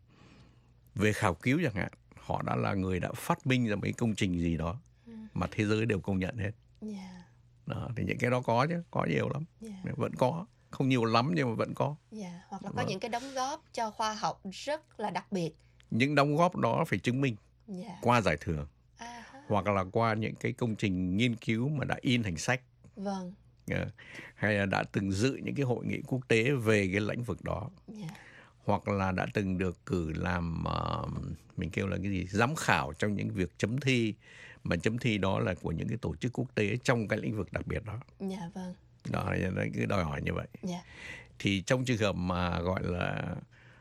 về khảo cứu chẳng hạn, họ đã là người đã phát minh ra mấy công trình gì đó mà thế giới đều công nhận hết. Dạ. Đó, thì những cái đó có chứ, có nhiều lắm, Dạ. vẫn có. không nhiều lắm nhưng mà vẫn có. Dạ, hoặc là có Vâng. những cái đóng góp cho khoa học rất là đặc biệt. Những đóng góp đó phải chứng minh Dạ. qua giải thưởng À, ha. hoặc là qua những cái công trình nghiên cứu mà đã in thành sách. Vâng. Ờ, hay là đã từng dự những cái hội nghị quốc tế về cái lĩnh vực đó, Dạ. hoặc là đã từng được cử làm ờ, mình kêu là cái gì, giám khảo trong những việc chấm thi, mà chấm thi đó là của những cái tổ chức quốc tế trong cái lĩnh vực đặc biệt đó. Dạ vâng. Đó là cái đòi hỏi như vậy. Dạ. Thì trong trường hợp mà gọi là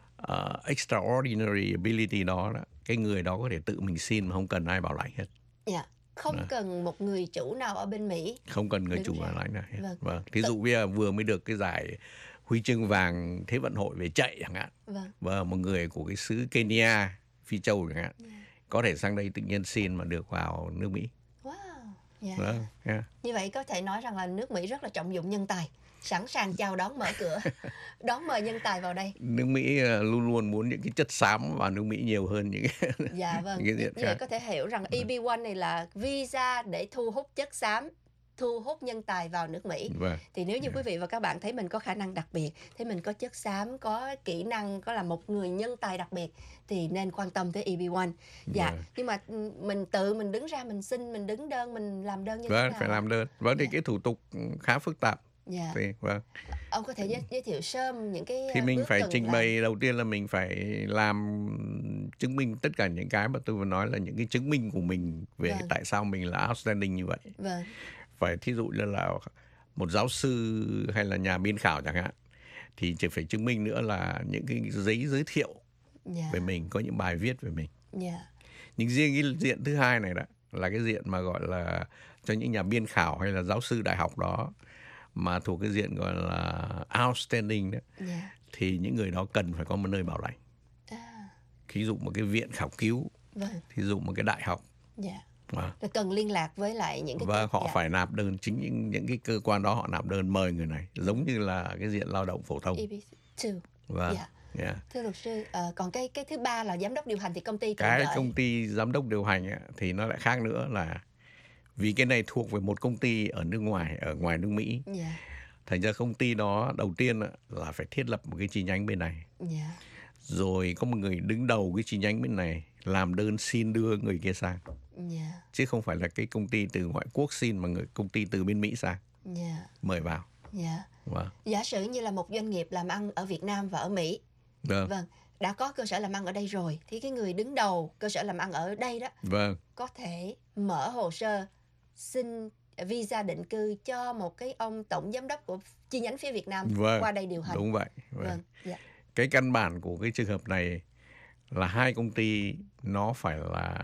uh, extraordinary ability đó, đó, cái người đó có thể tự mình xin mà không cần ai bảo lãnh hết, Dạ. Không Dạ. cần một người chủ nào ở bên Mỹ. không cần người Đứng chủ ra. bảo lãnh nào hết. Vâng. Vâng. Thí Tự- dụ bây giờ vừa mới được cái giải huy chương vàng Thế vận hội về chạy chẳng hạn, Vâng. và một người của cái xứ Kenya, Phi Châu chẳng hạn, có thể sang đây tự nhiên xin mà được vào nước Mỹ. Wow. Dạ. Vâng. Yeah. Như vậy có thể nói rằng là nước Mỹ rất là trọng dụng nhân tài, sẵn sàng chào đón mở cửa, đón mời nhân tài vào đây. Nước Mỹ ờ, luôn luôn muốn những cái chất xám vào nước Mỹ nhiều hơn những cái Dạ vâng. những cái Như diện như vậy khác. có thể hiểu rằng E B một này là visa để thu hút chất xám, thu hút nhân tài vào nước Mỹ. Vâng. Thì nếu như quý vị và các bạn thấy mình có khả năng đặc biệt, thấy mình có chất xám, có kỹ năng, có là một người nhân tài đặc biệt, thì nên quan tâm tới E B một. Dạ, Vâng. nhưng mà ừ, mình tự mình đứng ra mình xin, mình đứng đơn, mình làm đơn như thế Vâng, nào? phải làm đơn. Vâng, thì Dạ. cái thủ tục khá phức tạp. Dạ. Thì, vâng. Ông có thể giới, giới thiệu sớm những cái Thì à, mình bước phải cần trình làm. bày, đầu tiên là mình phải làm chứng minh tất cả những cái mà tôi vừa nói là những cái chứng minh của mình về Vâng. tại sao mình là outstanding như vậy. Vâng. Phải thí dụ như là một giáo sư hay là nhà biên khảo chẳng hạn, thì chỉ phải chứng minh nữa là những cái giấy giới thiệu Dạ. về mình, có những bài viết về mình. Dạ. Nhưng riêng cái diện thứ hai này đó là cái diện mà gọi là cho những nhà biên khảo hay là giáo sư đại học đó mà thuộc cái diện gọi là outstanding đó, Dạ. thì những người đó cần phải có một nơi bảo lãnh. À, Thí dụ một cái viện khảo cứu, vâng. thí dụ một cái đại học, Dạ. và, Rồi cần liên lạc với lại những cái và họ dạ. phải nạp đơn, chính những những cái cơ quan đó họ nạp đơn mời người này, giống như là cái diện lao động phổ thông. E B hai. Và Dạ. yeah. Thưa luật sư, ờ, còn cái cái thứ ba là giám đốc điều hành thì công ty tự Cái đợi. công ty giám đốc điều hành ấy, thì nó lại khác nữa, là vì cái này thuộc về một công ty ở nước ngoài, ở ngoài nước Mỹ. Dạ. Thành ra công ty đó đầu tiên á, là phải thiết lập một cái chi nhánh bên này. Dạ. Rồi có một người đứng đầu cái chi nhánh bên này làm đơn xin đưa người kia sang. Dạ. Chứ không phải là cái công ty từ ngoại quốc xin, mà người công ty từ bên Mỹ sang Dạ. mời vào. Dạ. Vâng. Giả sử như là một doanh nghiệp làm ăn ở Việt Nam và ở Mỹ, Vâng. vâng, đã có cơ sở làm ăn ở đây rồi, thì cái người đứng đầu cơ sở làm ăn ở đây đó Vâng. có thể mở hồ sơ xin visa định cư cho một cái ông tổng giám đốc của chi nhánh phía Việt Nam Vâng. qua đây điều hành. Đúng vậy. Vâng. Vâng. Dạ. Cái căn bản của cái trường hợp này là hai công ty nó phải là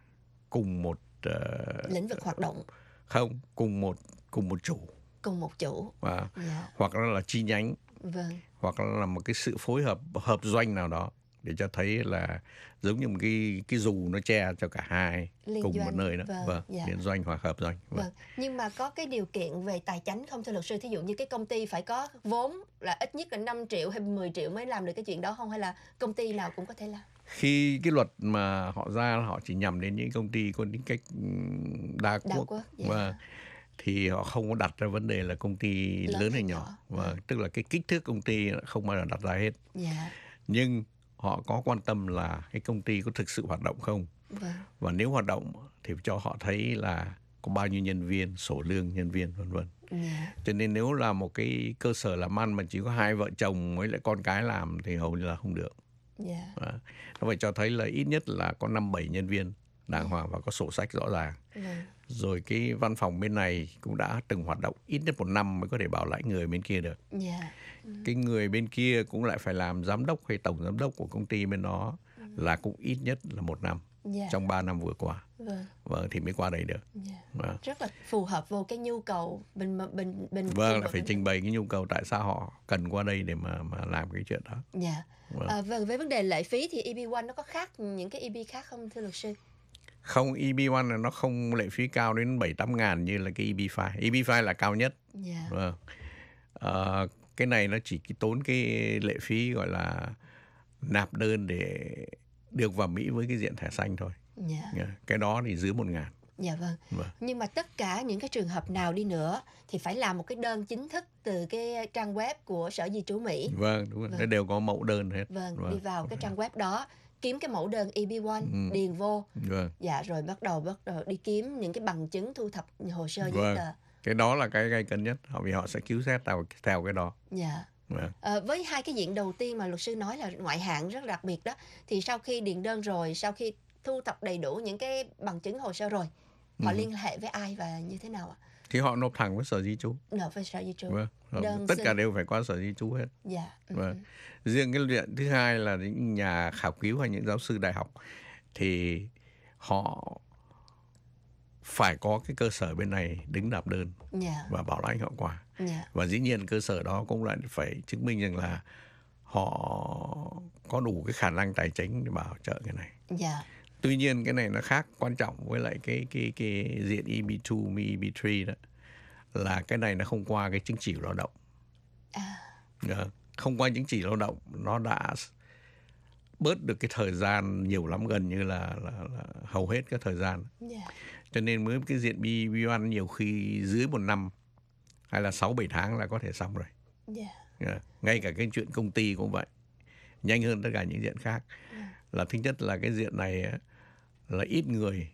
cùng một uh, Lĩnh vực hoạt động, không, cùng một cùng một chủ, cùng một chủ. và Dạ. hoặc là, là chi nhánh, Vâng. hoặc là, là một cái sự phối hợp hợp doanh nào đó, để cho thấy là giống như một cái cái dù nó che cho cả hai Liên cùng doanh. một nơi đó. Vâng, Vâng. dạ. Liên doanh hoặc hợp doanh. Vâng. Vâng, nhưng mà có cái điều kiện về tài chính không thưa luật sư? Thí dụ như cái công ty phải có vốn là ít nhất là năm triệu hay mười triệu mới làm được cái chuyện đó không? Hay là công ty nào cũng có thể làm? Khi cái luật mà họ ra, họ chỉ nhằm đến những công ty có tính cách ừm, đa quốc, Đa quốc, dạ. và thì họ không có đặt ra vấn đề là công ty Lớn lớn hay hay nhỏ. nhỏ, và tức là cái kích thước công ty không bao giờ đặt ra hết. Dạ, Nhưng họ có quan tâm là cái công ty có thực sự hoạt động không, vâng, và nếu hoạt động thì cho họ thấy là có bao nhiêu nhân viên, sổ lương nhân viên, vân vân. dạ, Cho nên nếu là một cái cơ sở làm ăn mà chỉ có hai vợ chồng với lại con cái làm thì hầu như là không được. dạ, Đó. Nó phải cho thấy là ít nhất là có năm bảy nhân viên đàng hoàng và có sổ sách rõ ràng. vâng, Rồi cái văn phòng bên này cũng đã từng hoạt động ít nhất một năm mới có thể bảo lãnh người bên kia được. dạ, Cái người bên kia cũng lại phải làm giám đốc hay tổng giám đốc của công ty bên đó là cũng ít nhất là một năm dạ, trong ba năm vừa qua. vâng, Vâng, thì mới qua đây được. dạ. Vâng, Rất là phù hợp vô cái nhu cầu bình bình bình vâng là phải trình bày cái nhu cầu tại sao họ cần qua đây để mà mà làm cái chuyện đó. Dạ. Vâng. À, vâng, với vấn đề lệ phí thì E B một nó có khác những cái E B khác không thưa luật sư? Không, E B một là nó không lệ phí cao đến bảy tám ngàn như là cái E B hai. E B hai là cao nhất. Dạ, Vâng. Ờ, cái này nó chỉ cái tốn cái lệ phí gọi là nạp đơn để được vào Mỹ với cái diện thẻ xanh thôi. dạ, Nha. Cái đó thì dưới một ngàn. Dạ vâng. Vâng. Nhưng mà tất cả những cái trường hợp nào đi nữa thì phải làm một cái đơn chính thức từ cái trang web của Sở Di trú Mỹ. Vâng, đúng rồi. Vâng. Nó đều có mẫu đơn hết. Vâng, Vâng. đi vào cái trang web đó, kiếm cái mẫu đơn E B một, Ừ. điền vô. Vâng. Dạ, rồi bắt đầu bắt đầu đi kiếm những cái bằng chứng, thu thập hồ sơ giấy Vâng. tờ. Cái đó là cái gay cấn nhất, họ vì họ sẽ cứu xét theo theo cái đó. Dạ. Vâng. Ờ, với hai cái diện đầu tiên mà luật sư nói là ngoại hạng rất đặc biệt đó, thì sau khi điền đơn rồi, sau khi thu thập đầy đủ những cái bằng chứng hồ sơ rồi, họ Ừ. liên hệ với ai và như thế nào ạ? Thì họ nộp thẳng với Sở Di trú. Nộp với Sở Di trú. Vâng. Đơn Tất xin. cả đều phải qua Sở Di trú hết. Dạ. Ừ. Vâng. Riêng cái chuyện thứ hai là những nhà khảo cứu hay những giáo sư đại học thì họ phải có cái cơ sở bên này đứng nộp đơn Dạ. và bảo lãnh hậu quả. Dạ. Và dĩ nhiên cơ sở đó cũng lại phải chứng minh rằng là họ có đủ cái khả năng tài chính để bảo trợ cái này. Dạ. Tuy nhiên cái này nó khác quan trọng với lại cái cái cái diện E B hai, E B ba đó là cái này nó không qua cái chứng chỉ lao động. À. Dạ. Không qua chứng chỉ lao động nó đã bớt được cái thời gian nhiều lắm, gần như là, là, là hầu hết các thời gian. Dạ. Cho nên mới cái diện B một nhiều khi dưới một năm hay là sáu bảy tháng là có thể xong rồi. Dạ. Yeah. Ngay cả cái chuyện công ty cũng vậy, nhanh hơn tất cả những diện khác. Yeah. Là thứ nhất là cái diện này á, là ít người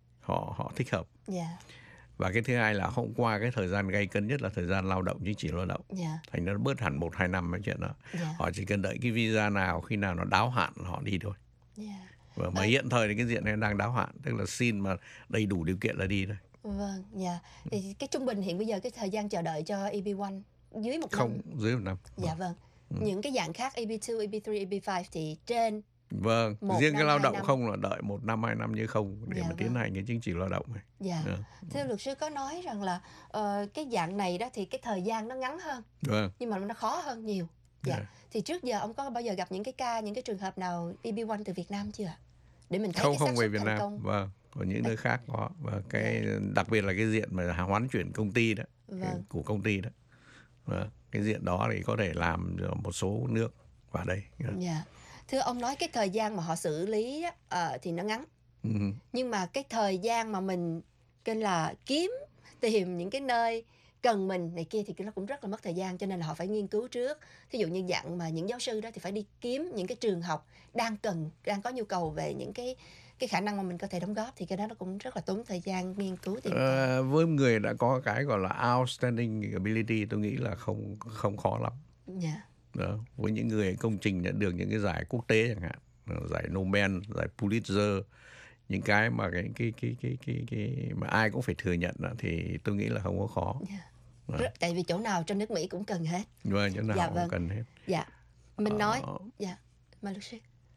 họ họ thích hợp. Dạ. Và cái thứ hai là hôm qua cái thời gian gay cấn nhất là thời gian lao động, chứng chỉ lao động. Dạ. Thành nó bớt hẳn một hai năm cái chuyện đó. Dạ. Họ chỉ cần đợi cái visa nào, khi nào nó đáo hạn họ đi thôi. Dạ. Và mà Ờ. hiện thời thì cái diện này đang đáo hạn, tức là xin mà đầy đủ điều kiện là đi thôi. Vâng, dạ. Thì cái trung bình hiện bây giờ cái thời gian chờ đợi cho E B một dưới một Không, năm. dưới một năm. Dạ vâng. Những cái dạng khác E B hai, E B ba, E B năm thì trên. Vâng, Một riêng năm, cái lao hai động năm. không là đợi một năm, hai năm như không để Dạ mà tiến vâng. hành cái chứng chỉ lao động này. Dạ. Dạ. Thưa luật sư có nói rằng là ờ, cái dạng này đó thì cái thời gian nó ngắn hơn, Vâng. nhưng mà nó khó hơn nhiều. Dạ. Dạ. Thì trước giờ ông có bao giờ gặp những cái ca, những cái trường hợp nào E B một từ Việt Nam chưa ạ? Để mình thấy Không, cái không xác về suất Việt thành Nam. công. Vâng, ở những nơi khác có. Và cái đặc biệt là cái diện mà hoán chuyển công ty đó, Vâng. của công ty đó. Vâng. Cái diện đó thì có thể làm ở một số nước vào đây. Dạ. Thưa ông nói cái thời gian mà họ xử lý á, ờ, thì nó ngắn. Ừ. Nhưng mà cái thời gian mà mình kêu là kiếm, tìm những cái nơi cần mình này kia thì nó cũng rất là mất thời gian, cho nên là họ phải nghiên cứu trước. Thí dụ như dạng mà những giáo sư đó thì phải đi kiếm những cái trường học đang cần, đang có nhu cầu về những cái cái khả năng mà mình có thể đóng góp, thì cái đó nó cũng rất là tốn thời gian nghiên cứu tìm tòi. Ờ, với người đã có cái gọi là outstanding ability, tôi nghĩ là không không khó lắm. Dạ. Đó. Với những người công trình đã được những cái giải quốc tế chẳng hạn, giải Nobel, giải Pulitzer, những cái mà cái cái cái cái cái, cái mà ai cũng phải thừa nhận đó, thì tôi nghĩ là không có khó. Dạ. Vâng. Rất, tại vì chỗ nào trên nước Mỹ cũng cần hết. Vâng, chỗ nào Dạ cũng vâng. cần hết. Dạ. Mình Ờ. nói, dạ, mà luật sư.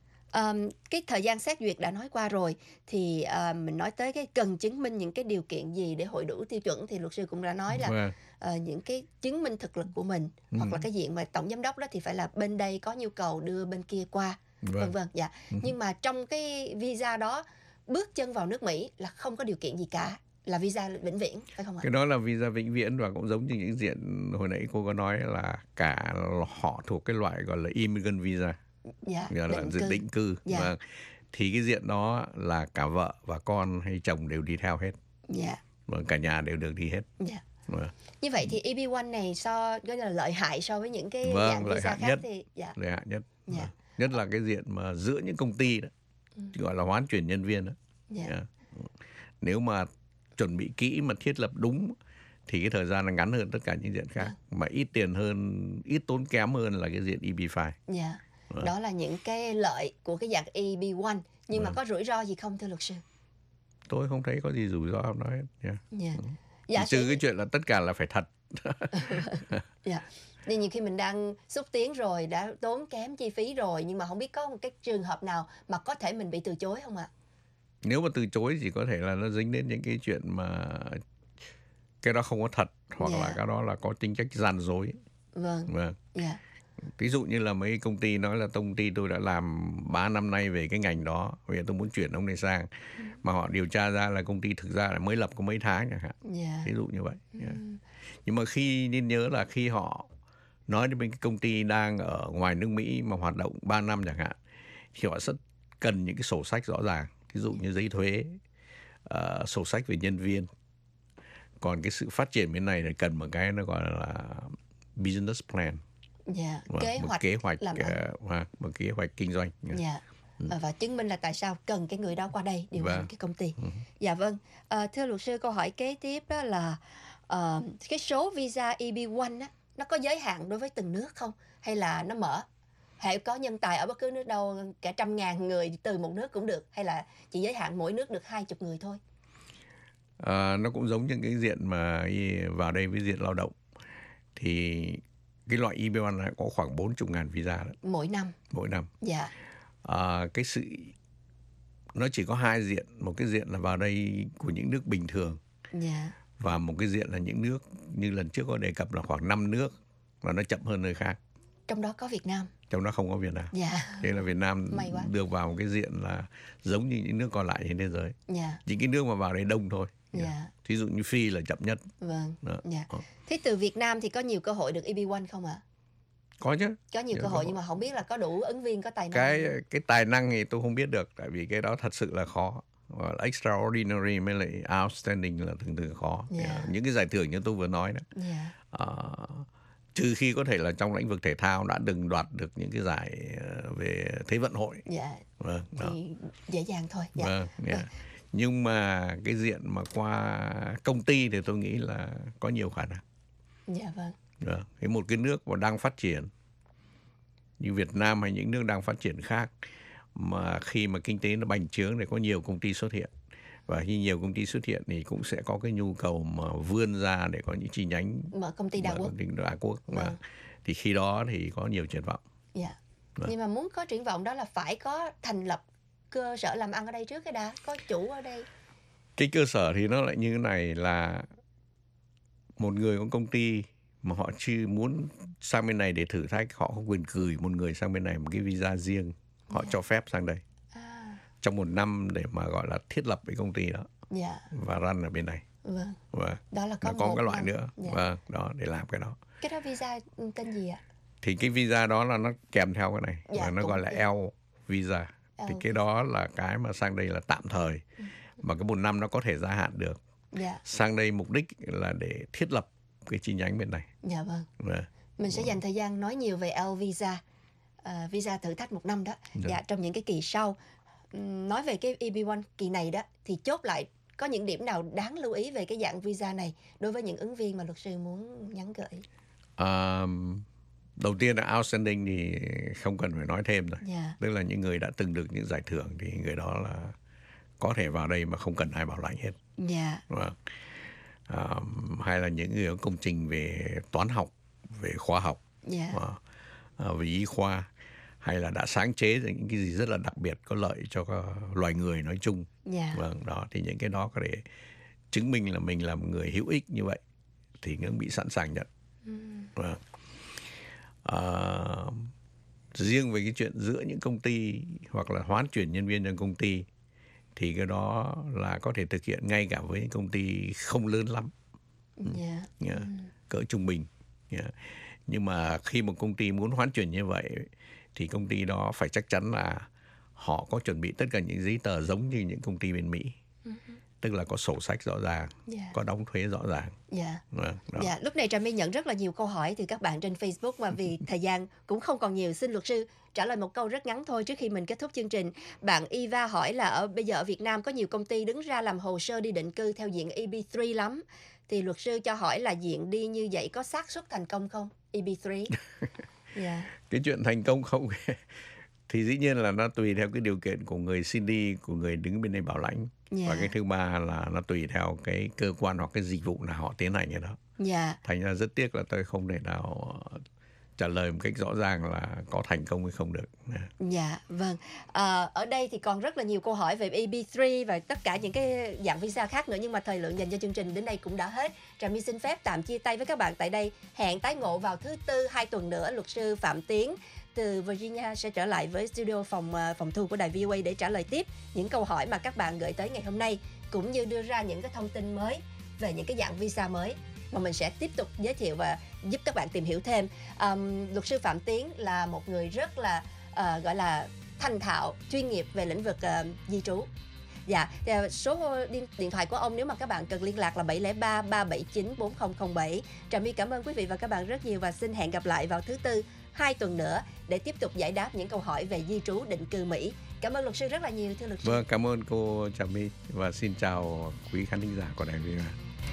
Ờm, cái thời gian xét duyệt đã nói qua rồi, thì ờ, mình nói tới cái cần chứng minh những cái điều kiện gì để hội đủ tiêu chuẩn, thì luật sư cũng đã nói là Vâng. ờ, những cái chứng minh thực lực của mình, Ừ. hoặc là cái diện mà tổng giám đốc đó thì phải là bên đây có nhu cầu đưa bên kia qua, vân Vâng. vân. Dạ. Ừ. Nhưng mà trong cái visa đó, bước chân vào nước Mỹ là không có điều kiện gì cả, là visa vĩnh viễn, phải không ạ? Cái đó là visa vĩnh viễn, và cũng giống như những diện hồi nãy cô có nói là cả họ thuộc cái loại gọi là immigrant visa, Dạ. gọi là Định diện cư. định cư. Dạ. Vâng. Thì cái diện đó là cả vợ và con hay chồng đều đi theo hết. Dạ. Vâng, cả nhà đều được đi hết. Dạ. Vâng. Như vậy thì E B một này so cái là lợi hại so với những cái Vâng, dạng lợi visa hại khác nhất. thì dạ. Lợi hại nhất. Dạ. Vâng. Nhất là cái diện mà giữa những công ty đó, gọi là hoán chuyển nhân viên đó. Dạ. Yeah. Nếu mà chuẩn bị kỹ mà thiết lập đúng thì cái thời gian là ngắn hơn tất cả những diện khác, mà ít tiền hơn, ít tốn kém hơn là cái diện E B năm. Dạ. Vâng. Đó là những cái lợi của cái dạng E B một. Nhưng mà Vâng. có rủi ro gì không thưa luật sư? Tôi không thấy có gì rủi ro ông nói hết. Yeah. Dạ. Chỉ Giả trừ sử cái chuyện là tất cả là phải thật. dạ. Nên nhiều khi mình đang xúc tiến rồi, đã tốn kém chi phí rồi, nhưng mà không biết có một cái trường hợp nào mà có thể mình bị từ chối không ạ? Nếu mà từ chối thì có thể là nó dính đến những cái chuyện mà cái đó không có thật, hoặc Dạ. là cái đó là có tính chất gian dối. Vâng. Vâng. Dạ. Ví dụ như là mấy công ty nói là công ty tôi đã làm ba năm nay về cái ngành đó, bây giờ tôi muốn chuyển ông này sang, mà họ điều tra ra là công ty thực ra là mới lập có mấy tháng chẳng hạn. Dạ. Ví dụ như vậy. Yeah. Nhưng mà khi nên nhớ là khi họ nói đến cái công ty đang ở ngoài nước Mỹ mà hoạt động ba năm chẳng hạn, thì họ rất cần những cái sổ sách rõ ràng, ví dụ như giấy thuế, uh, sổ sách về nhân viên. Còn cái sự phát triển bên này là cần một cái nó gọi là business plan. Dạ, Và kế một hoạch kế hoạch làm ăn. uh, và một kế hoạch kinh doanh. Dạ. Ờ, và chứng minh là tại sao cần cái người đó qua đây điều hành Vâng. cái công ty. Dạ vâng. Ờ, thưa luật sư, câu hỏi kế tiếp đó là ờ, cái số visa E B một á, nó có giới hạn đối với từng nước không? Hay là nó mở? Hệ có nhân tài ở bất cứ nước đâu, cả trăm ngàn người từ một nước cũng được, hay là chỉ giới hạn mỗi nước được hai chục người thôi? À, nó cũng giống như cái diện mà y- vào đây với diện lao động. Thì cái loại E B một này có khoảng bốn mươi ngàn visa đó, Mỗi năm. mỗi năm. Dạ. À, cái sự nó chỉ có hai diện, một cái diện là vào đây của những nước bình thường Dạ. và một cái diện là những nước như lần trước có đề cập là khoảng năm nước và nó chậm hơn nơi khác. Trong đó có Việt Nam. Trong đó không có Việt Nam. Dạ. Thế là Việt Nam May quá. được vào một cái diện là giống như những nước còn lại trên thế giới. Dạ. Những cái nước mà vào đây đông thôi. Dạ. Thí dụ như Phi là chậm nhất. Vâng. Đó. Dạ. Ờ. Thế từ Việt Nam thì có nhiều cơ hội được E B một không ạ? Có chứ. Có nhiều Nhiều cơ cơ hội hội. nhưng mà không biết là có đủ ứng viên có tài năng. Cái cái tài năng thì tôi không biết được, tại vì cái đó thật sự là khó. Gọi là extraordinary mới lại outstanding là thường thường khó. Dạ. Những cái giải thưởng như tôi vừa nói đó. Dạ. Ờ, trừ khi có thể là trong lĩnh vực thể thao đã từng đoạt được những cái giải ờ, về thế vận hội. Dạ. Vâng, đó. Thì dễ dàng thôi. Dạ. Vâng, yeah. Nhưng mà cái diện mà qua công ty thì tôi nghĩ là có nhiều khả năng. Dạ vâng. Vâng. Thế một cái nước mà đang phát triển như Việt Nam hay những nước đang phát triển khác, mà khi mà kinh tế nó bành trướng thì có nhiều công ty xuất hiện. Và khi nhiều công ty xuất hiện thì cũng sẽ có cái nhu cầu mà vươn ra để có những chi nhánh Mở công ty đa mở quốc. công ty đa quốc. Vâng. Và thì khi đó thì có nhiều triển vọng. Dạ. Vâng. Nhưng mà muốn có triển vọng đó là phải có thành lập cơ sở làm ăn ở đây trước cái đã, có chủ ở đây. Cái cơ sở thì nó lại như thế này là một người có công ty mà họ chưa muốn sang bên này để thử thách, họ có quyền gửi một người sang bên này một cái visa riêng, họ cho phép sang đây À, trong một năm để mà gọi là thiết lập cái công ty đó dạ. và run ở bên này. Vâng. Và Đó là có nó có một cái loại năm. nữa. Dạ. Vâng, đó để làm cái đó. Cái đó visa tên gì ạ? Thì cái visa đó là nó kèm theo cái này Dạ, và nó cũng gọi là được. L visa. Thì L. cái đó là cái mà sang đây là tạm thời, mà cái một năm nó có thể gia hạn được. Dạ. Sang đây mục đích là để thiết lập cái chi nhánh bên này. Dạ vâng. Vâng. Mình sẽ dành thời gian nói nhiều về L visa, à, visa thử thách một năm đó. Dạ. Dạ, trong những cái kỳ sau. Ừm, Nói về cái E B một kỳ này đó thì chốt lại có những điểm nào đáng lưu ý về cái dạng visa này đối với những ứng viên mà luật sư muốn nhắn gửi? À, đầu tiên là outstanding thì không cần phải nói thêm rồi. Dạ. Tức là những người đã từng được những giải thưởng thì người đó là có thể vào đây mà không cần ai bảo lãnh hết. Dạ. Vâng. À, hay là những người có công trình về toán học, về khoa học, Dạ. à, à, về y khoa, hay là đã sáng chế ra những cái gì rất là đặc biệt có lợi cho loài người nói chung. Dạ. Vâng, đó thì những cái đó có thể chứng minh là mình là một người hữu ích như vậy thì nó bị sẵn sàng nhận. Vâng. À, riêng về cái chuyện giữa những công ty hoặc là hoán chuyển nhân viên trong công ty thì cái đó là có thể thực hiện ngay cả với những công ty không lớn lắm, Dạ. yeah, cỡ trung bình. Yeah. Nhưng mà khi một công ty muốn hoán chuyển như vậy thì công ty đó phải chắc chắn là họ có chuẩn bị tất cả những giấy tờ giống như những công ty bên Mỹ. Tức là có sổ sách rõ ràng, Dạ. có đóng thuế rõ ràng. Dạ. Vâng, đó. Dạ, lúc này Trà My nhận rất là nhiều câu hỏi từ các bạn trên Facebook mà vì thời gian cũng không còn nhiều, xin luật sư trả lời một câu rất ngắn thôi trước khi mình kết thúc chương trình. Bạn Eva hỏi là ở bây giờ ở Việt Nam có nhiều công ty đứng ra làm hồ sơ đi định cư theo diện E B ba lắm. Thì luật sư cho hỏi là diện đi như vậy có xác suất thành công không? E B ba. Dạ. Cái chuyện thành công không thì dĩ nhiên là nó tùy theo cái điều kiện của người xin đi, của người đứng bên đây bảo lãnh. Dạ. Và cái thứ ba là nó tùy theo cái cơ quan hoặc cái dịch vụ nào họ tiến hành cái đó. Dạ. Thành ra rất tiếc là tôi không thể nào trả lời một cách rõ ràng là có thành công hay không được. Dạ, vâng. À, ở đây thì còn rất là nhiều câu hỏi về E B ba và tất cả những cái dạng visa khác nữa, nhưng mà thời lượng dành cho chương trình đến đây cũng đã hết. Trà My xin phép tạm chia tay với các bạn tại đây. Hẹn tái ngộ vào thứ Tư hai tuần nữa. Luật sư Phạm Tiến từ Virginia sẽ trở lại với studio phòng phòng thu của đài vê o a để trả lời tiếp những câu hỏi mà các bạn gửi tới ngày hôm nay, cũng như đưa ra những cái thông tin mới về những cái dạng visa mới mà mình sẽ tiếp tục giới thiệu và giúp các bạn tìm hiểu thêm. Um, luật sư Phạm Tiến là một người rất là uh, gọi là thành thạo, chuyên nghiệp về lĩnh vực uh, di trú. Dạ, dạ, số điện, điện thoại của ông nếu mà các bạn cần liên lạc là bảy không ba ba bảy chín bốn không không bảy. Trà My cảm ơn quý vị và các bạn rất nhiều và xin hẹn gặp lại vào thứ Tư hai tuần nữa để tiếp tục giải đáp những câu hỏi về di trú định cư Mỹ. Cảm ơn luật sư rất là nhiều, thưa luật sư. Vâng, cảm ơn cô Trà My và xin chào quý khán thính giả của Đài vê o a.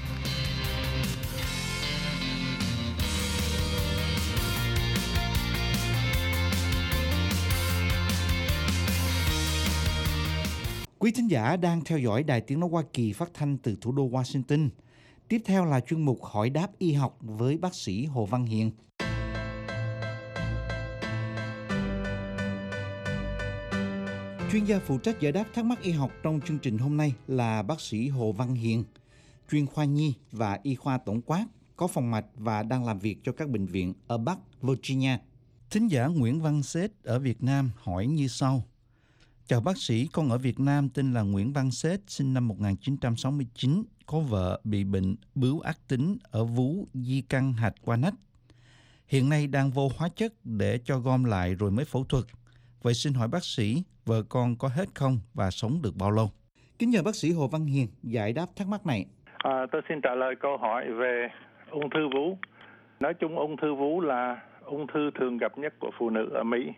Quý thính giả đang theo dõi Đài Tiếng Nói Hoa Kỳ phát thanh từ thủ đô Washington. Tiếp theo là chuyên mục Hỏi đáp y học với bác sĩ Hồ Văn Hiền. Chuyên gia phụ trách giải đáp thắc mắc y học trong chương trình hôm nay là bác sĩ Hồ Văn Hiền, chuyên khoa nhi và y khoa tổng quát, có phòng mạch và đang làm việc cho các bệnh viện ở Bắc Virginia. Thính giả Nguyễn Văn Sết ở Việt Nam hỏi như sau. Chào bác sĩ, con ở Việt Nam tên là Nguyễn Văn Sết, sinh năm một nghìn chín trăm sáu mươi chín, có vợ bị bệnh bướu ác tính ở vú di căn hạch qua nách. Hiện nay đang vô hóa chất để cho gom lại rồi mới phẫu thuật. Vậy xin hỏi bác sĩ, vợ con có hết không và sống được bao lâu? Kính nhờ bác sĩ Hồ Văn Hiền giải đáp thắc mắc này. À, tôi xin trả lời câu hỏi về ung thư vú. Nói chung ung thư vú là ung thư thường gặp nhất của phụ nữ ở Mỹ.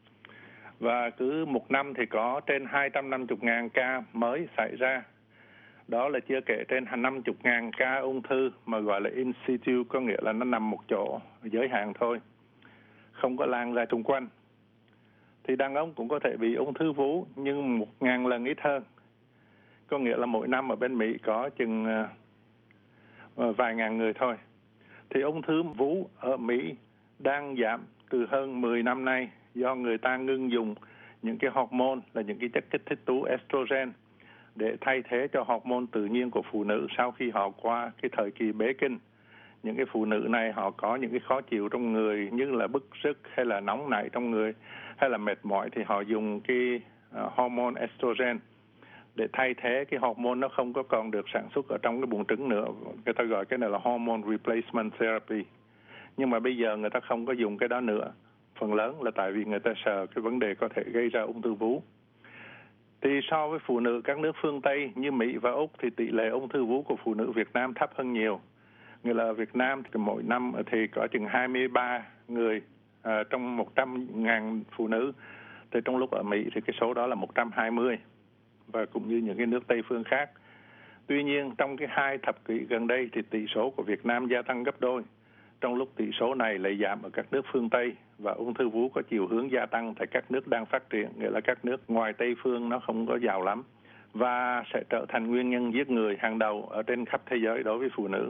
Và cứ một năm thì có trên hai trăm năm mươi nghìn ca mới xảy ra. Đó là chưa kể trên năm mươi nghìn ca ung thư mà gọi là in situ, có nghĩa là nó nằm một chỗ, giới hạn thôi, không có lan ra xung quanh. Thì đàn ông cũng có thể bị ung thư vú nhưng một ngàn lần ít hơn. Có nghĩa là mỗi năm ở bên Mỹ có chừng uh, vài ngàn người thôi. Thì ung thư vú ở Mỹ đang giảm từ hơn mười năm nay do người ta ngưng dùng những cái hormone là những cái chất kích thích tố estrogen để thay thế cho hormone tự nhiên của phụ nữ sau khi họ qua cái thời kỳ bế kinh. Những cái phụ nữ này họ có những cái khó chịu trong người như là bức rứt hay là nóng nảy trong người hay là mệt mỏi thì họ dùng cái uh, hormone estrogen để thay thế cái hormone nó không có còn được sản xuất ở trong cái buồng trứng nữa. Người ta gọi cái này là hormone replacement therapy. Nhưng mà bây giờ người ta không có dùng cái đó nữa. Phần lớn là tại vì người ta sợ cái vấn đề có thể gây ra ung thư vú. Thì so với phụ nữ các nước phương Tây như Mỹ và Úc thì tỷ lệ ung thư vú của phụ nữ Việt Nam thấp hơn nhiều. Nghĩa là ở Việt Nam thì mỗi năm thì có chừng hai mươi ba người à, trong một trăm nghìn phụ nữ. Thì trong lúc ở Mỹ thì cái số đó là một trăm hai mươi. Và cũng như những cái nước Tây phương khác. Tuy nhiên trong cái hai thập kỷ gần đây thì tỷ số của Việt Nam gia tăng gấp đôi. Trong lúc tỷ số này lại giảm ở các nước phương Tây và ung thư vú có chiều hướng gia tăng tại các nước đang phát triển, nghĩa là các nước ngoài Tây phương nó không có giàu lắm và sẽ trở thành nguyên nhân giết người hàng đầu ở trên khắp thế giới đối với phụ nữ.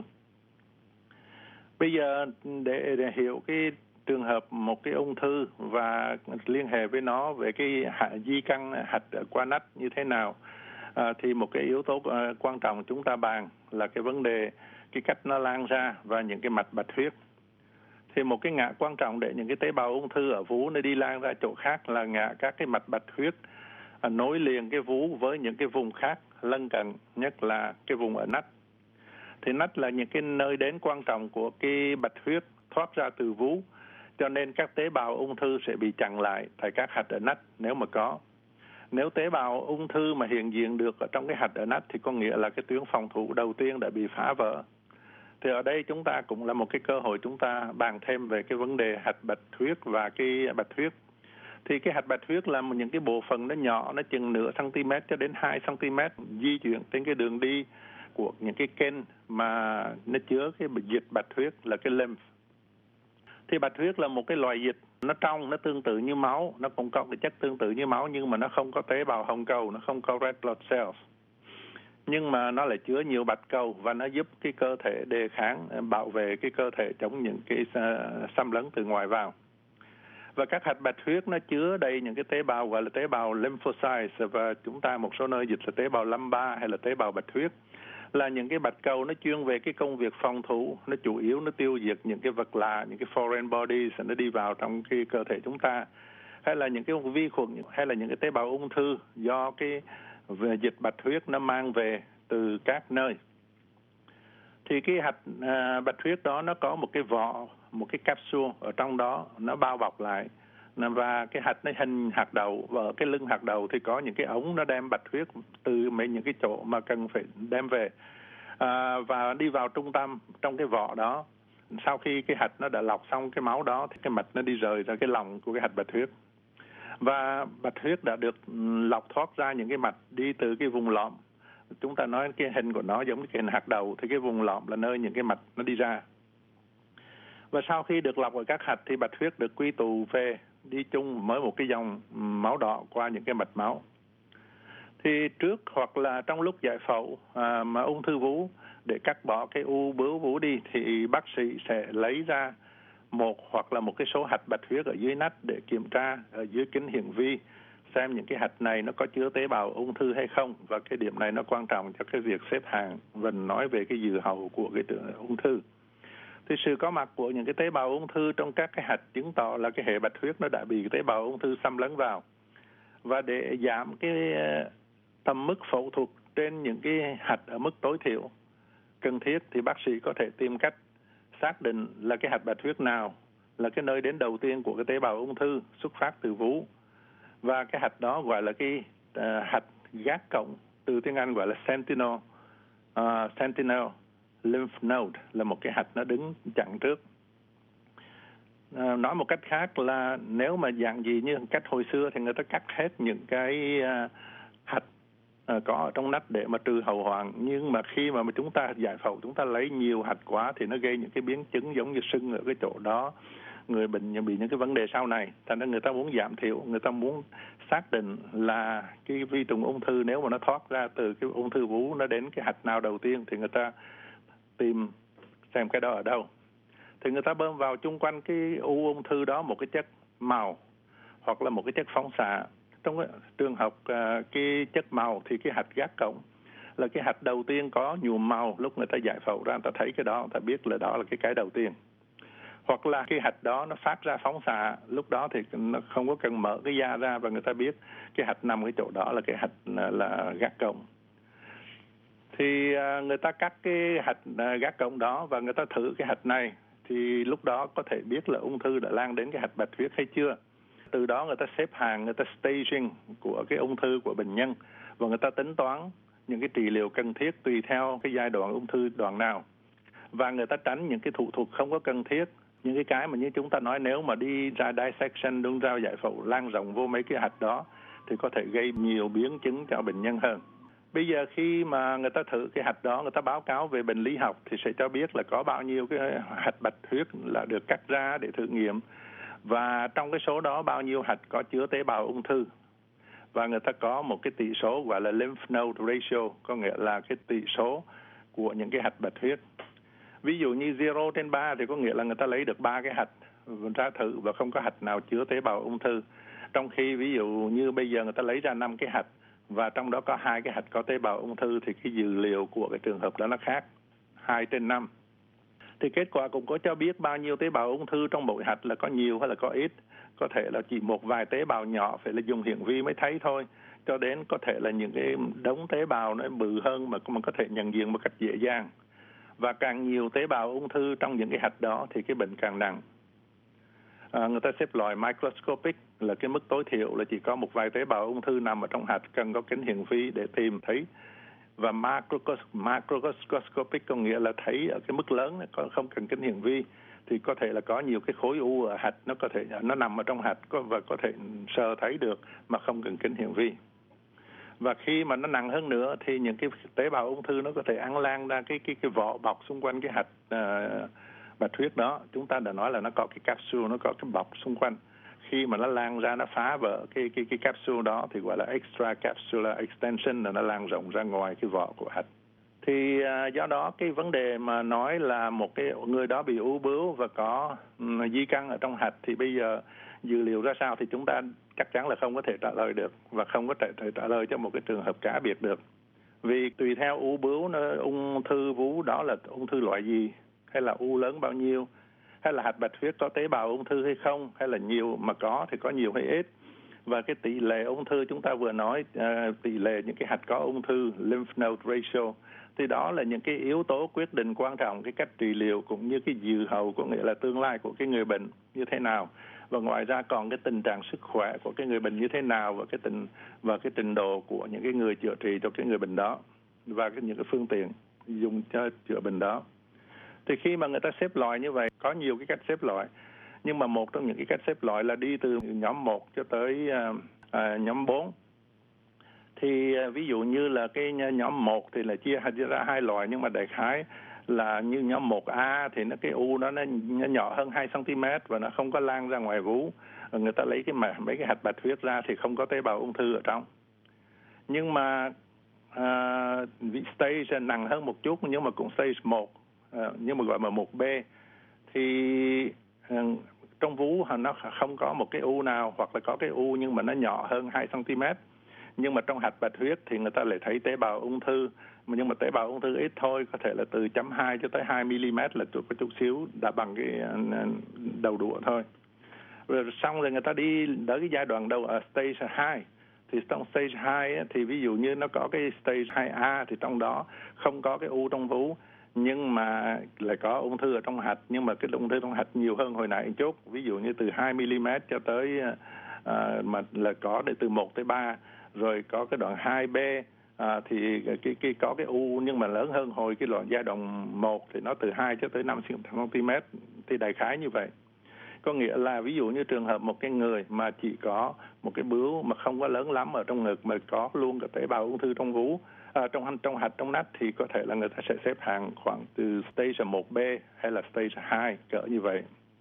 Bây giờ để, để hiểu cái trường hợp một cái ung thư và liên hệ với nó về cái di căn hạch qua nách như thế nào, à, thì một cái yếu tố uh, quan trọng chúng ta bàn là cái vấn đề cái cách nó lan ra và những cái mạch bạch huyết. Thì một cái ngã quan trọng để những cái tế bào ung thư ở vú nó đi lan ra chỗ khác là ngã các cái mạch bạch huyết à, nối liền cái vú với những cái vùng khác lân cận, nhất là cái vùng ở nách. Thì nách là những cái nơi đến quan trọng của cái bạch huyết thoát ra từ vú, cho nên các tế bào ung thư sẽ bị chặn lại tại các hạch ở nách nếu mà có. Nếu tế bào ung thư mà hiện diện được ở trong cái hạch ở nách thì có nghĩa là cái tuyến phòng thủ đầu tiên đã bị phá vỡ. Thì ở đây chúng ta cũng là một cái cơ hội chúng ta bàn thêm về cái vấn đề hạch bạch huyết và cái bạch huyết. Thì cái hạch bạch huyết là một những cái bộ phận nó nhỏ, nó chừng nửa cm cho đến hai cm di chuyển trên cái đường đi của những cái kênh mà nó chứa cái dịch bạch huyết là cái lymph. Thì bạch huyết là một cái loại dịch, nó trong, nó tương tự như máu, nó cũng có cái chất tương tự như máu nhưng mà nó không có tế bào hồng cầu, nó không có red blood cells. Nhưng mà nó lại chứa nhiều bạch cầu và nó giúp cái cơ thể đề kháng, bảo vệ cái cơ thể chống những cái xâm lấn từ ngoài vào. Và các hạch bạch huyết nó chứa đầy những cái tế bào gọi là tế bào lymphocytes, và chúng ta một số nơi dịch là tế bào lambda hay là tế bào bạch huyết, là những cái bạch cầu nó chuyên về cái công việc phòng thủ, nó chủ yếu nó tiêu diệt những cái vật lạ, những cái foreign bodies nó đi vào trong cái cơ thể chúng ta, hay là những cái vi khuẩn hay là những cái tế bào ung thư do cái về dịch bạch huyết nó mang về từ các nơi. Thì cái hạch à, bạch huyết đó nó có một cái vỏ, một cái capsule ở trong đó, nó bao bọc lại và cái hạch nó hình hạt đậu, và ở cái lưng hạt đậu thì có những cái ống nó đem bạch huyết từ mấy những cái chỗ mà cần phải đem về à, và đi vào trung tâm trong cái vỏ đó. Sau khi cái hạch nó đã lọc xong cái máu đó thì cái mạch nó đi rời ra cái lòng của cái hạch bạch huyết, và bạch huyết đã được lọc thoát ra những cái mạch đi từ cái vùng lõm. Chúng ta nói cái hình của nó giống như cái hình hạt đậu, thì cái vùng lõm là nơi những cái mạch nó đi ra. Và sau khi được lọc ở các hạch thì bạch huyết được quy tụ về đi chung với một cái dòng máu đỏ qua những cái mạch máu. Thì trước hoặc là trong lúc giải phẫu à, mà ung thư vú, để cắt bỏ cái u bướu vú đi, thì bác sĩ sẽ lấy ra một hoặc là một cái số hạch bạch huyết ở dưới nách để kiểm tra ở dưới kính hiển vi xem những cái hạch này nó có chứa tế bào ung thư hay không. Và cái điểm này nó quan trọng cho cái việc xếp hàng và nói về cái dự hậu của cái ung thư. Thì sự có mặt của những cái tế bào ung thư trong các cái hạch chứng tỏ là cái hệ bạch huyết nó đã bị cái tế bào ung thư xâm lấn vào. Và để giảm cái tầm mức phẫu thuật trên những cái hạch ở mức tối thiểu cần thiết thì bác sĩ có thể tìm cách xác định là cái hạch bạch huyết nào là cái nơi đến đầu tiên của cái tế bào ung thư xuất phát từ vú. Và cái hạch đó gọi là cái uh, hạch gác cổng, từ tiếng Anh gọi là sentinel, uh, sentinel lymph node, là một cái hạch nó đứng chặn trước. Uh, nói một cách khác là nếu mà dạng gì như cách hồi xưa thì người ta cắt hết những cái uh, hạch uh, có ở trong nách để mà trừ hậu hoạn. Nhưng mà khi mà chúng ta giải phẫu, chúng ta lấy nhiều hạch quá thì nó gây những cái biến chứng giống như sưng ở cái chỗ đó. Người bệnh bị những cái vấn đề sau này, thành ra người ta muốn giảm thiểu, người ta muốn xác định là cái vi trùng ung thư nếu mà nó thoát ra từ cái ung thư vú nó đến cái hạch nào đầu tiên thì người ta tìm xem cái đó ở đâu. Thì người ta bơm vào chung quanh cái u ung thư đó một cái chất màu hoặc là một cái chất phóng xạ. Trong cái trường hợp uh, cái chất màu thì cái hạch gác cổng là cái hạch đầu tiên có nhuộm màu. Lúc người ta giải phẫu ra, người ta thấy cái đó, người ta biết là đó là cái cái đầu tiên. Hoặc là cái hạch đó nó phát ra phóng xạ, lúc đó thì nó không có cần mở cái da ra và người ta biết cái hạch nằm cái chỗ đó là cái hạch là, là gác cổng. Thì uh, người ta cắt cái hạch uh, gác cổng đó và người ta thử cái hạch này, thì lúc đó có thể biết là ung thư đã lan đến cái hạch bạch huyết hay chưa. Từ đó người ta xếp hàng, người ta staging của cái ung thư của bệnh nhân và người ta tính toán những cái trị liệu cần thiết tùy theo cái giai đoạn ung thư đoạn nào. Và người ta tránh những cái thủ thuật không có cần thiết, những cái cái mà như chúng ta nói nếu mà đi ra dissection, đúng ra giải phẫu lan rộng vô mấy cái hạch đó thì có thể gây nhiều biến chứng cho bệnh nhân hơn. Bây giờ khi mà người ta thử cái hạch đó, người ta báo cáo về bệnh lý học thì sẽ cho biết là có bao nhiêu cái hạch bạch huyết là được cắt ra để thử nghiệm. Và trong cái số đó bao nhiêu hạch có chứa tế bào ung thư. Và người ta có một cái tỷ số gọi là lymph node ratio, có nghĩa là cái tỷ số của những cái hạch bạch huyết. Ví dụ như zero trên ba thì có nghĩa là người ta lấy được ba cái hạch ra thử và không có hạch nào chứa tế bào ung thư. Trong khi ví dụ như bây giờ người ta lấy ra năm cái hạch và trong đó có hai cái hạch có tế bào ung thư thì cái dữ liệu của cái trường hợp đó nó khác, hai trên năm. Thì kết quả cũng có cho biết bao nhiêu tế bào ung thư trong mỗi hạch, là có nhiều hay là có ít. Có thể là chỉ một vài tế bào nhỏ phải là dùng hiển vi mới thấy thôi, cho đến có thể là những cái đống tế bào nó bự hơn mà mình có thể nhận diện một cách dễ dàng. Và càng nhiều tế bào ung thư trong những cái hạch đó thì cái bệnh càng nặng. À, người ta xếp loại microscopic là cái mức tối thiểu là chỉ có một vài tế bào ung thư nằm ở trong hạch, cần có kính hiển vi để tìm thấy. Và macroscopic có nghĩa là thấy ở cái mức lớn, không cần kính hiển vi, thì có thể là có nhiều cái khối u ở hạch, nó có thể nó nằm ở trong hạch và có thể sờ thấy được mà không cần kính hiển vi. Và khi mà nó nặng hơn nữa thì những cái tế bào ung thư nó có thể ăn lan ra cái cái cái vỏ bọc xung quanh cái hạch uh, bạch huyết đó. Chúng ta đã nói là nó có cái capsule, nó có cái bọc xung quanh. Khi mà nó lan ra, nó phá vỡ cái cái cái capsule đó thì gọi là extra capsular extension, là nó lan rộng ra ngoài cái vỏ của hạch. Thì uh, do đó cái vấn đề mà nói là một cái người đó bị u bướu và có um, di căn ở trong hạch thì bây giờ dữ liệu ra sao thì chúng ta chắc chắn là không có thể trả lời được và không có thể, thể trả lời cho một cái trường hợp cá biệt được. Vì tùy theo u bướu, nó, ung thư vú đó là ung thư loại gì, hay là u lớn bao nhiêu, hay là hạch bạch huyết có tế bào ung thư hay không, hay là nhiều mà có thì có nhiều hay ít, Và cái tỷ lệ ung thư chúng ta vừa nói, uh, tỷ lệ những cái hạch có ung thư, lymph node ratio, thì đó là những cái yếu tố quyết định quan trọng cái cách trị liệu cũng như cái dự hậu, có nghĩa là tương lai của cái người bệnh như thế nào. Và ngoài ra còn cái tình trạng sức khỏe của cái người bệnh như thế nào và cái tình và cái trình độ của những cái người chữa trị cho cái người bệnh đó và cái, những cái phương tiện dùng cho chữa bệnh đó. Thì khi mà người ta xếp loại như vậy, có nhiều cái cách xếp loại, nhưng mà một trong những cái cách xếp loại là đi từ nhóm một cho tới uh, uh, nhóm bốn. Thì uh, ví dụ như là cái nhóm một thì là chia ra hai loại, nhưng mà đại khái là như nhóm một A thì nó cái u đó nó, nó nhỏ hơn hai xăng-ti-mét và nó không có lan ra ngoài vú. Người ta lấy cái mà mấy cái hạch bạch huyết ra thì không có tế bào ung thư ở trong. Nhưng mà uh, vị stage nặng hơn một chút, nhưng mà cũng stage một, uh, nhưng mà gọi là một B, thì uh, trong vú nó không có một cái u nào, hoặc là có cái u nhưng mà nó nhỏ hơn hai xăng-ti-mét. Nhưng mà trong hạch bạch huyết thì người ta lại thấy tế bào ung thư, nhưng mà tế bào ung thư ít thôi, có thể là từ chấm hai cho tới hai mi-li-mét, là có chút xíu đã bằng cái đầu đũa thôi. Rồi xong rồi người ta đi tới cái giai đoạn đầu ở stage hai. Thì trong stage hai á, thì ví dụ như nó có cái stage hai A thì trong đó không có cái u trong vú, nhưng mà lại có ung thư ở trong hạch, nhưng mà cái ung thư trong hạch nhiều hơn hồi nãy một chút, ví dụ như từ hai mi-li-mét cho tới uh, mà là có để từ một tới ba. Rồi có cái đoạn hai B à, thì cái, cái có cái u nhưng mà lớn hơn hồi cái đoạn giai đoạn một thì nó từ hai cho tới năm xăng-ti-mét, thì đại khái như vậy. Có nghĩa là ví dụ như trường hợp một cái người mà chỉ có một cái bướu mà không có lớn lắm ở trong ngực mà có luôn cả tế bào ung thư trong vú, à, trong trong hạch trong nách, thì có thể là người ta sẽ xếp hạng khoảng từ stage một B hay là stage hai cỡ như vậy.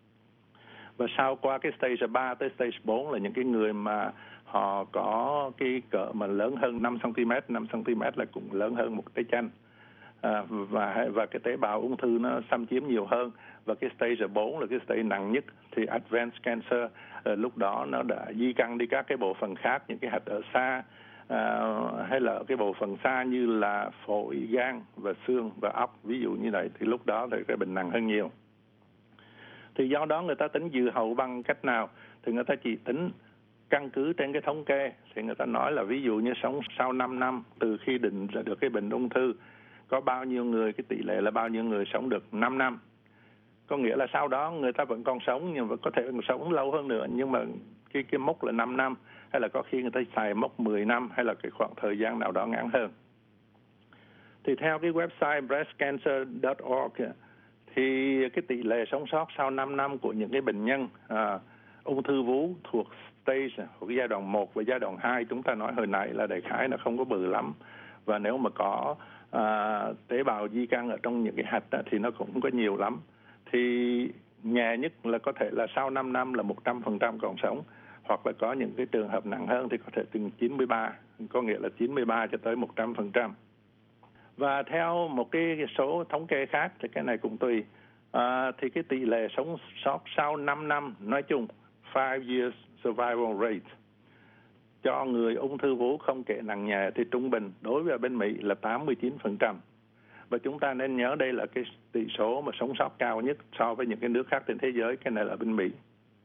Và sau qua cái stage ba tới stage bốn là những cái người mà họ có cái cỡ mà lớn hơn năm xăng-ti-mét, năm xăng-ti-mét là cũng lớn hơn một tay chanh. À, và và cái tế bào ung thư nó xâm chiếm nhiều hơn. Và cái stage bốn là cái stage nặng nhất, thì advanced cancer, à, lúc đó nó đã di căn đi các cái bộ phận khác, những cái hạch ở xa, à, hay là cái bộ phận xa như là phổi, gan và xương và óc, ví dụ như vậy, thì lúc đó thì cái bệnh nặng hơn nhiều. Thì do đó người ta tính dự hậu bằng cách nào? Thì người ta chỉ tính căn cứ trên cái thống kê. Thì người ta nói là ví dụ như sống sau năm năm từ khi định ra được cái bệnh ung thư, có bao nhiêu người, cái tỷ lệ là bao nhiêu người sống được năm năm. Có nghĩa là sau đó người ta vẫn còn sống, nhưng mà có thể sống lâu hơn nữa, nhưng mà cái, cái mốc là năm năm, hay là có khi người ta xài mốc mười năm, hay là cái khoảng thời gian nào đó ngắn hơn. Thì theo cái website breast cancer dot org thì cái tỷ lệ sống sót sau năm năm của những cái bệnh nhân à, ung thư vú thuộc stage của giai đoạn một và giai đoạn hai, chúng ta nói hồi nãy là đại khái là không có bự lắm. Và nếu mà có à, tế bào di căn ở trong những cái hạch đó, thì nó cũng không có nhiều lắm. Thì nhẹ nhất là có thể là sau năm năm là một trăm phần trăm còn sống, hoặc là có những cái trường hợp nặng hơn thì có thể từ chín mươi ba, có nghĩa là chín mươi ba cho tới một trăm phần trăm. Và theo một cái số thống kê khác thì cái này cũng tùy, à, thì cái tỷ lệ sống sót sau năm năm nói chung, five years survival rate cho người ung thư vú không kể nặng nhẹ thì trung bình đối với bên Mỹ là tám mươi chín phần trăm. Và chúng ta nên nhớ đây là cái tỷ số mà sống sót cao nhất so với những cái nước khác trên thế giới, cái này là bên Mỹ.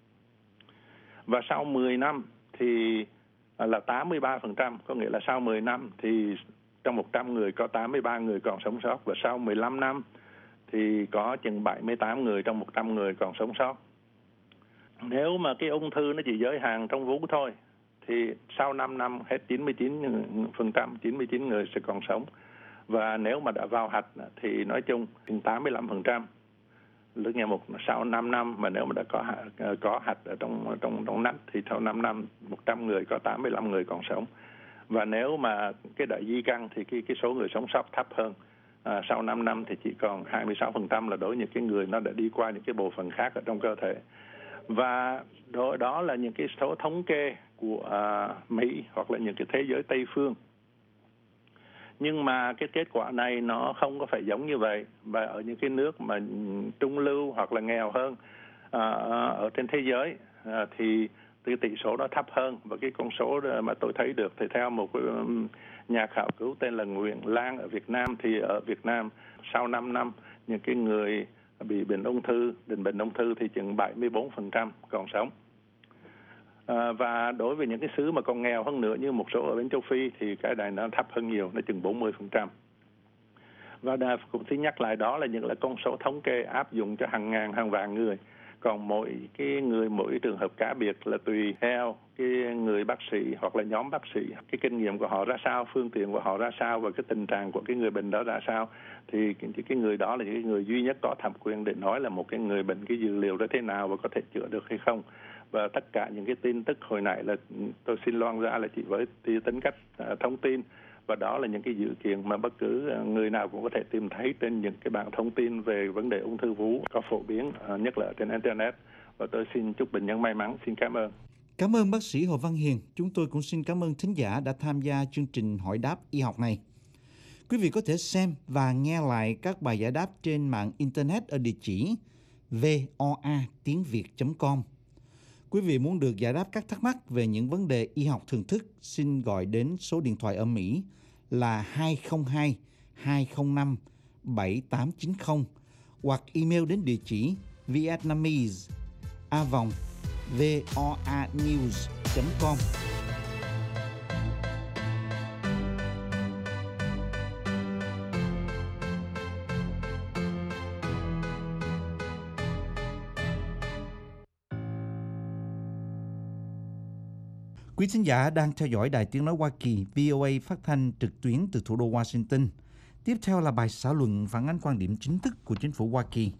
Và sau mười năm thì là tám mươi ba phần trăm, có nghĩa là sau mười năm thì trong một trăm người có tám mươi ba người còn sống sót, và sau mười lăm năm thì có chừng bảy mươi tám người trong một trăm người còn sống sót. Nếu mà cái ung thư nó chỉ giới hạn trong vú thôi thì sau năm năm hết chín mươi chín phần trăm, chín mươi chín người sẽ còn sống. Và nếu mà đã vào hạch thì nói chung tám mươi lăm phần trăm. Lúc nghe một sau năm năm mà nếu mà đã có có hạch ở trong trong trong nách thì sau năm năm một trăm người có tám mươi lăm người còn sống. Và nếu mà cái đại di căn thì cái cái số người sống sót thấp hơn. À, sau năm năm thì chỉ còn hai mươi sáu phần trăm là đối với những cái người nó đã đi qua những cái bộ phận khác ở trong cơ thể. Và đó, đó là những cái số thống kê của uh, Mỹ hoặc là những cái thế giới Tây phương. Nhưng mà cái kết quả này nó không có phải giống như vậy. Và ở những cái nước mà trung lưu hoặc là nghèo hơn uh, ở trên thế giới uh, thì cái tỷ số nó thấp hơn. Và cái con số mà tôi thấy được thì theo một nhà khảo cứu tên là Nguyễn Lan ở Việt Nam, thì ở Việt Nam sau năm năm những cái người bị bệnh ung thư, định bệnh ung thư thì chừng bảy mươi bốn phần trăm còn sống. À, và đối với những cái xứ mà còn nghèo hơn nữa như một số ở bên châu Phi thì cái này nó thấp hơn nhiều, nó chừng bốn mươi phần trăm. Và đà cũng xin nhắc lại đó là những là con số thống kê áp dụng cho hàng ngàn hàng vạn người. Còn mỗi cái người mỗi trường hợp cá biệt là tùy theo cái người bác sĩ hoặc là nhóm bác sĩ, cái kinh nghiệm của họ ra sao, phương tiện của họ ra sao và cái tình trạng của cái người bệnh đó ra sao, thì cái, cái người đó là cái người duy nhất có thẩm quyền để nói là một cái người bệnh cái dữ liệu đó thế nào và có thể chữa được hay không. Và tất cả những cái tin tức hồi nãy là tôi xin loan ra là chỉ với tính cách uh, thông tin, và đó là những cái dữ kiện mà bất cứ người nào cũng có thể tìm thấy trên những cái bảng thông tin về vấn đề ung thư vú có phổ biến, uh, nhất là ở trên internet. Và tôi xin chúc bệnh nhân may mắn. Xin cảm ơn. Cảm ơn bác sĩ Hồ Văn Hiền. Chúng tôi cũng xin cảm ơn thính giả đã tham gia chương trình hỏi đáp y học này. Quý vị có thể xem và nghe lại các bài giải đáp trên mạng internet ở địa chỉ voa tiếng việt chấm com. Quý vị muốn được giải đáp các thắc mắc về những vấn đề y học thường thức, xin gọi đến số điện thoại ở Mỹ là hai không hai hai không năm bảy tám chín không hoặc email đến địa chỉ vietnamese a vòng voanews chấm com. Quý thính giả đang theo dõi Đài Tiếng Nói Hoa Kỳ vê o a phát thanh trực tuyến từ thủ đô Washington. Tiếp theo là bài xã luận phản ánh quan điểm chính thức của chính phủ Hoa Kỳ.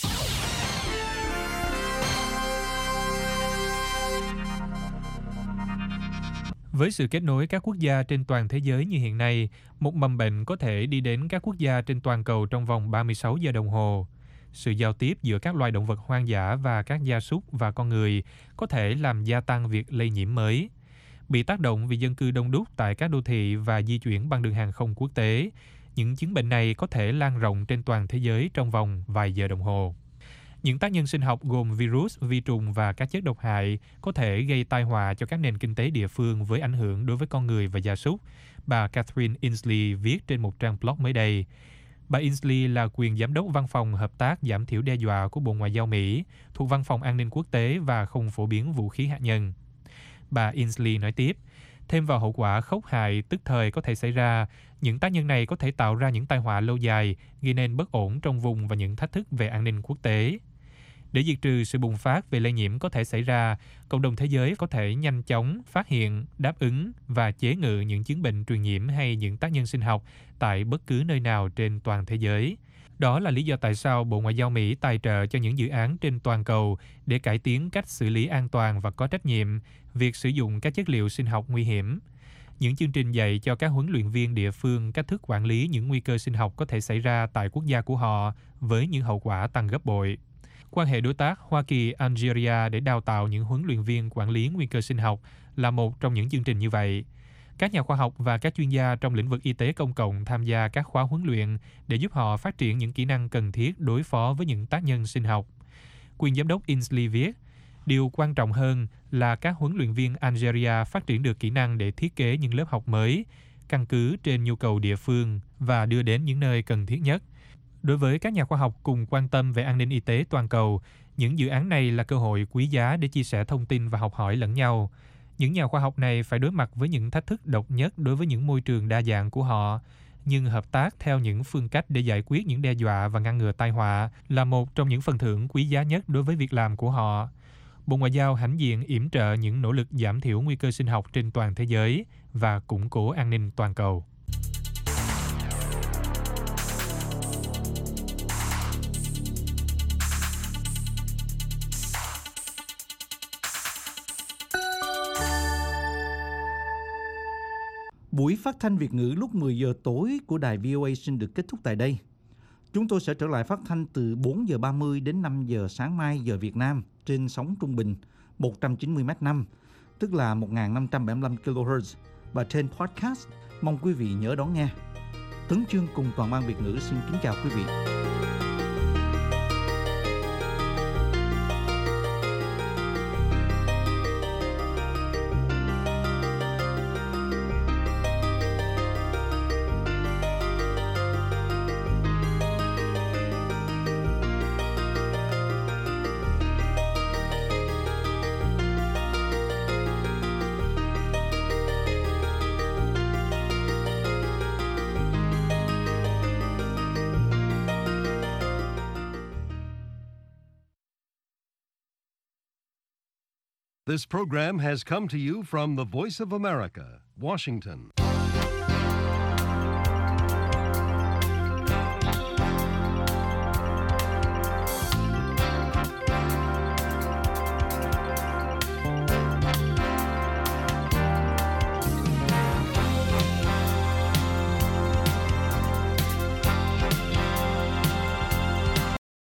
Với sự kết nối các quốc gia trên toàn thế giới như hiện nay, một mầm bệnh có thể đi đến các quốc gia trên toàn cầu trong vòng ba mươi sáu giờ đồng hồ. Sự giao tiếp giữa các loài động vật hoang dã và các gia súc và con người có thể làm gia tăng việc lây nhiễm mới. Bị tác động vì dân cư đông đúc tại các đô thị và di chuyển bằng đường hàng không quốc tế, những chứng bệnh này có thể lan rộng trên toàn thế giới trong vòng vài giờ đồng hồ. Những tác nhân sinh học gồm virus, vi trùng và các chất độc hại có thể gây tai họa cho các nền kinh tế địa phương với ảnh hưởng đối với con người và gia súc, bà Catherine Inslee viết trên một trang blog mới đây. Bà Inslee là quyền giám đốc văn phòng hợp tác giảm thiểu đe dọa của Bộ Ngoại giao Mỹ, thuộc Văn phòng An ninh Quốc tế và không phổ biến vũ khí hạt nhân. Bà Inslee nói tiếp, thêm vào hậu quả khốc hại tức thời có thể xảy ra, những tác nhân này có thể tạo ra những tai họa lâu dài, gây nên bất ổn trong vùng và những thách thức về an ninh quốc tế. Để diệt trừ sự bùng phát về lây nhiễm có thể xảy ra, cộng đồng thế giới có thể nhanh chóng phát hiện, đáp ứng và chế ngự những chứng bệnh truyền nhiễm hay những tác nhân sinh học tại bất cứ nơi nào trên toàn thế giới. Đó là lý do tại sao Bộ Ngoại giao Mỹ tài trợ cho những dự án trên toàn cầu để cải tiến cách xử lý an toàn và có trách nhiệm việc sử dụng các chất liệu sinh học nguy hiểm. Những chương trình dạy cho các huấn luyện viên địa phương cách thức quản lý những nguy cơ sinh học có thể xảy ra tại quốc gia của họ với những hậu quả tăng gấp bội. Quan hệ đối tác Hoa Kỳ-Algeria để đào tạo những huấn luyện viên quản lý nguy cơ sinh học là một trong những chương trình như vậy. Các nhà khoa học và các chuyên gia trong lĩnh vực y tế công cộng tham gia các khóa huấn luyện để giúp họ phát triển những kỹ năng cần thiết đối phó với những tác nhân sinh học. Quyền giám đốc Inslee viết, điều quan trọng hơn là các huấn luyện viên Algeria phát triển được kỹ năng để thiết kế những lớp học mới, căn cứ trên nhu cầu địa phương và đưa đến những nơi cần thiết nhất. Đối với các nhà khoa học cùng quan tâm về an ninh y tế toàn cầu, những dự án này là cơ hội quý giá để chia sẻ thông tin và học hỏi lẫn nhau. Những nhà khoa học này phải đối mặt với những thách thức độc nhất đối với những môi trường đa dạng của họ, nhưng hợp tác theo những phương cách để giải quyết những đe dọa và ngăn ngừa tai họa là một trong những phần thưởng quý giá nhất đối với việc làm của họ. Bộ Ngoại giao hãnh diện yểm trợ những nỗ lực giảm thiểu nguy cơ sinh học trên toàn thế giới và củng cố an ninh toàn cầu. Buổi phát thanh Việt ngữ lúc mười giờ tối của đài vê o a xin được kết thúc tại đây. Chúng tôi sẽ trở lại phát thanh từ bốn giờ ba mươi đến năm giờ sáng mai giờ Việt Nam trên sóng trung bình một trăm chín mươi mét năm, tức là một nghìn năm trăm bảy mươi lăm ki lô héc và trên podcast. Mong quý vị nhớ đón nghe. Tấn Chương cùng toàn ban Việt ngữ xin kính chào quý vị. This program has come to you from the Voice of America, Washington.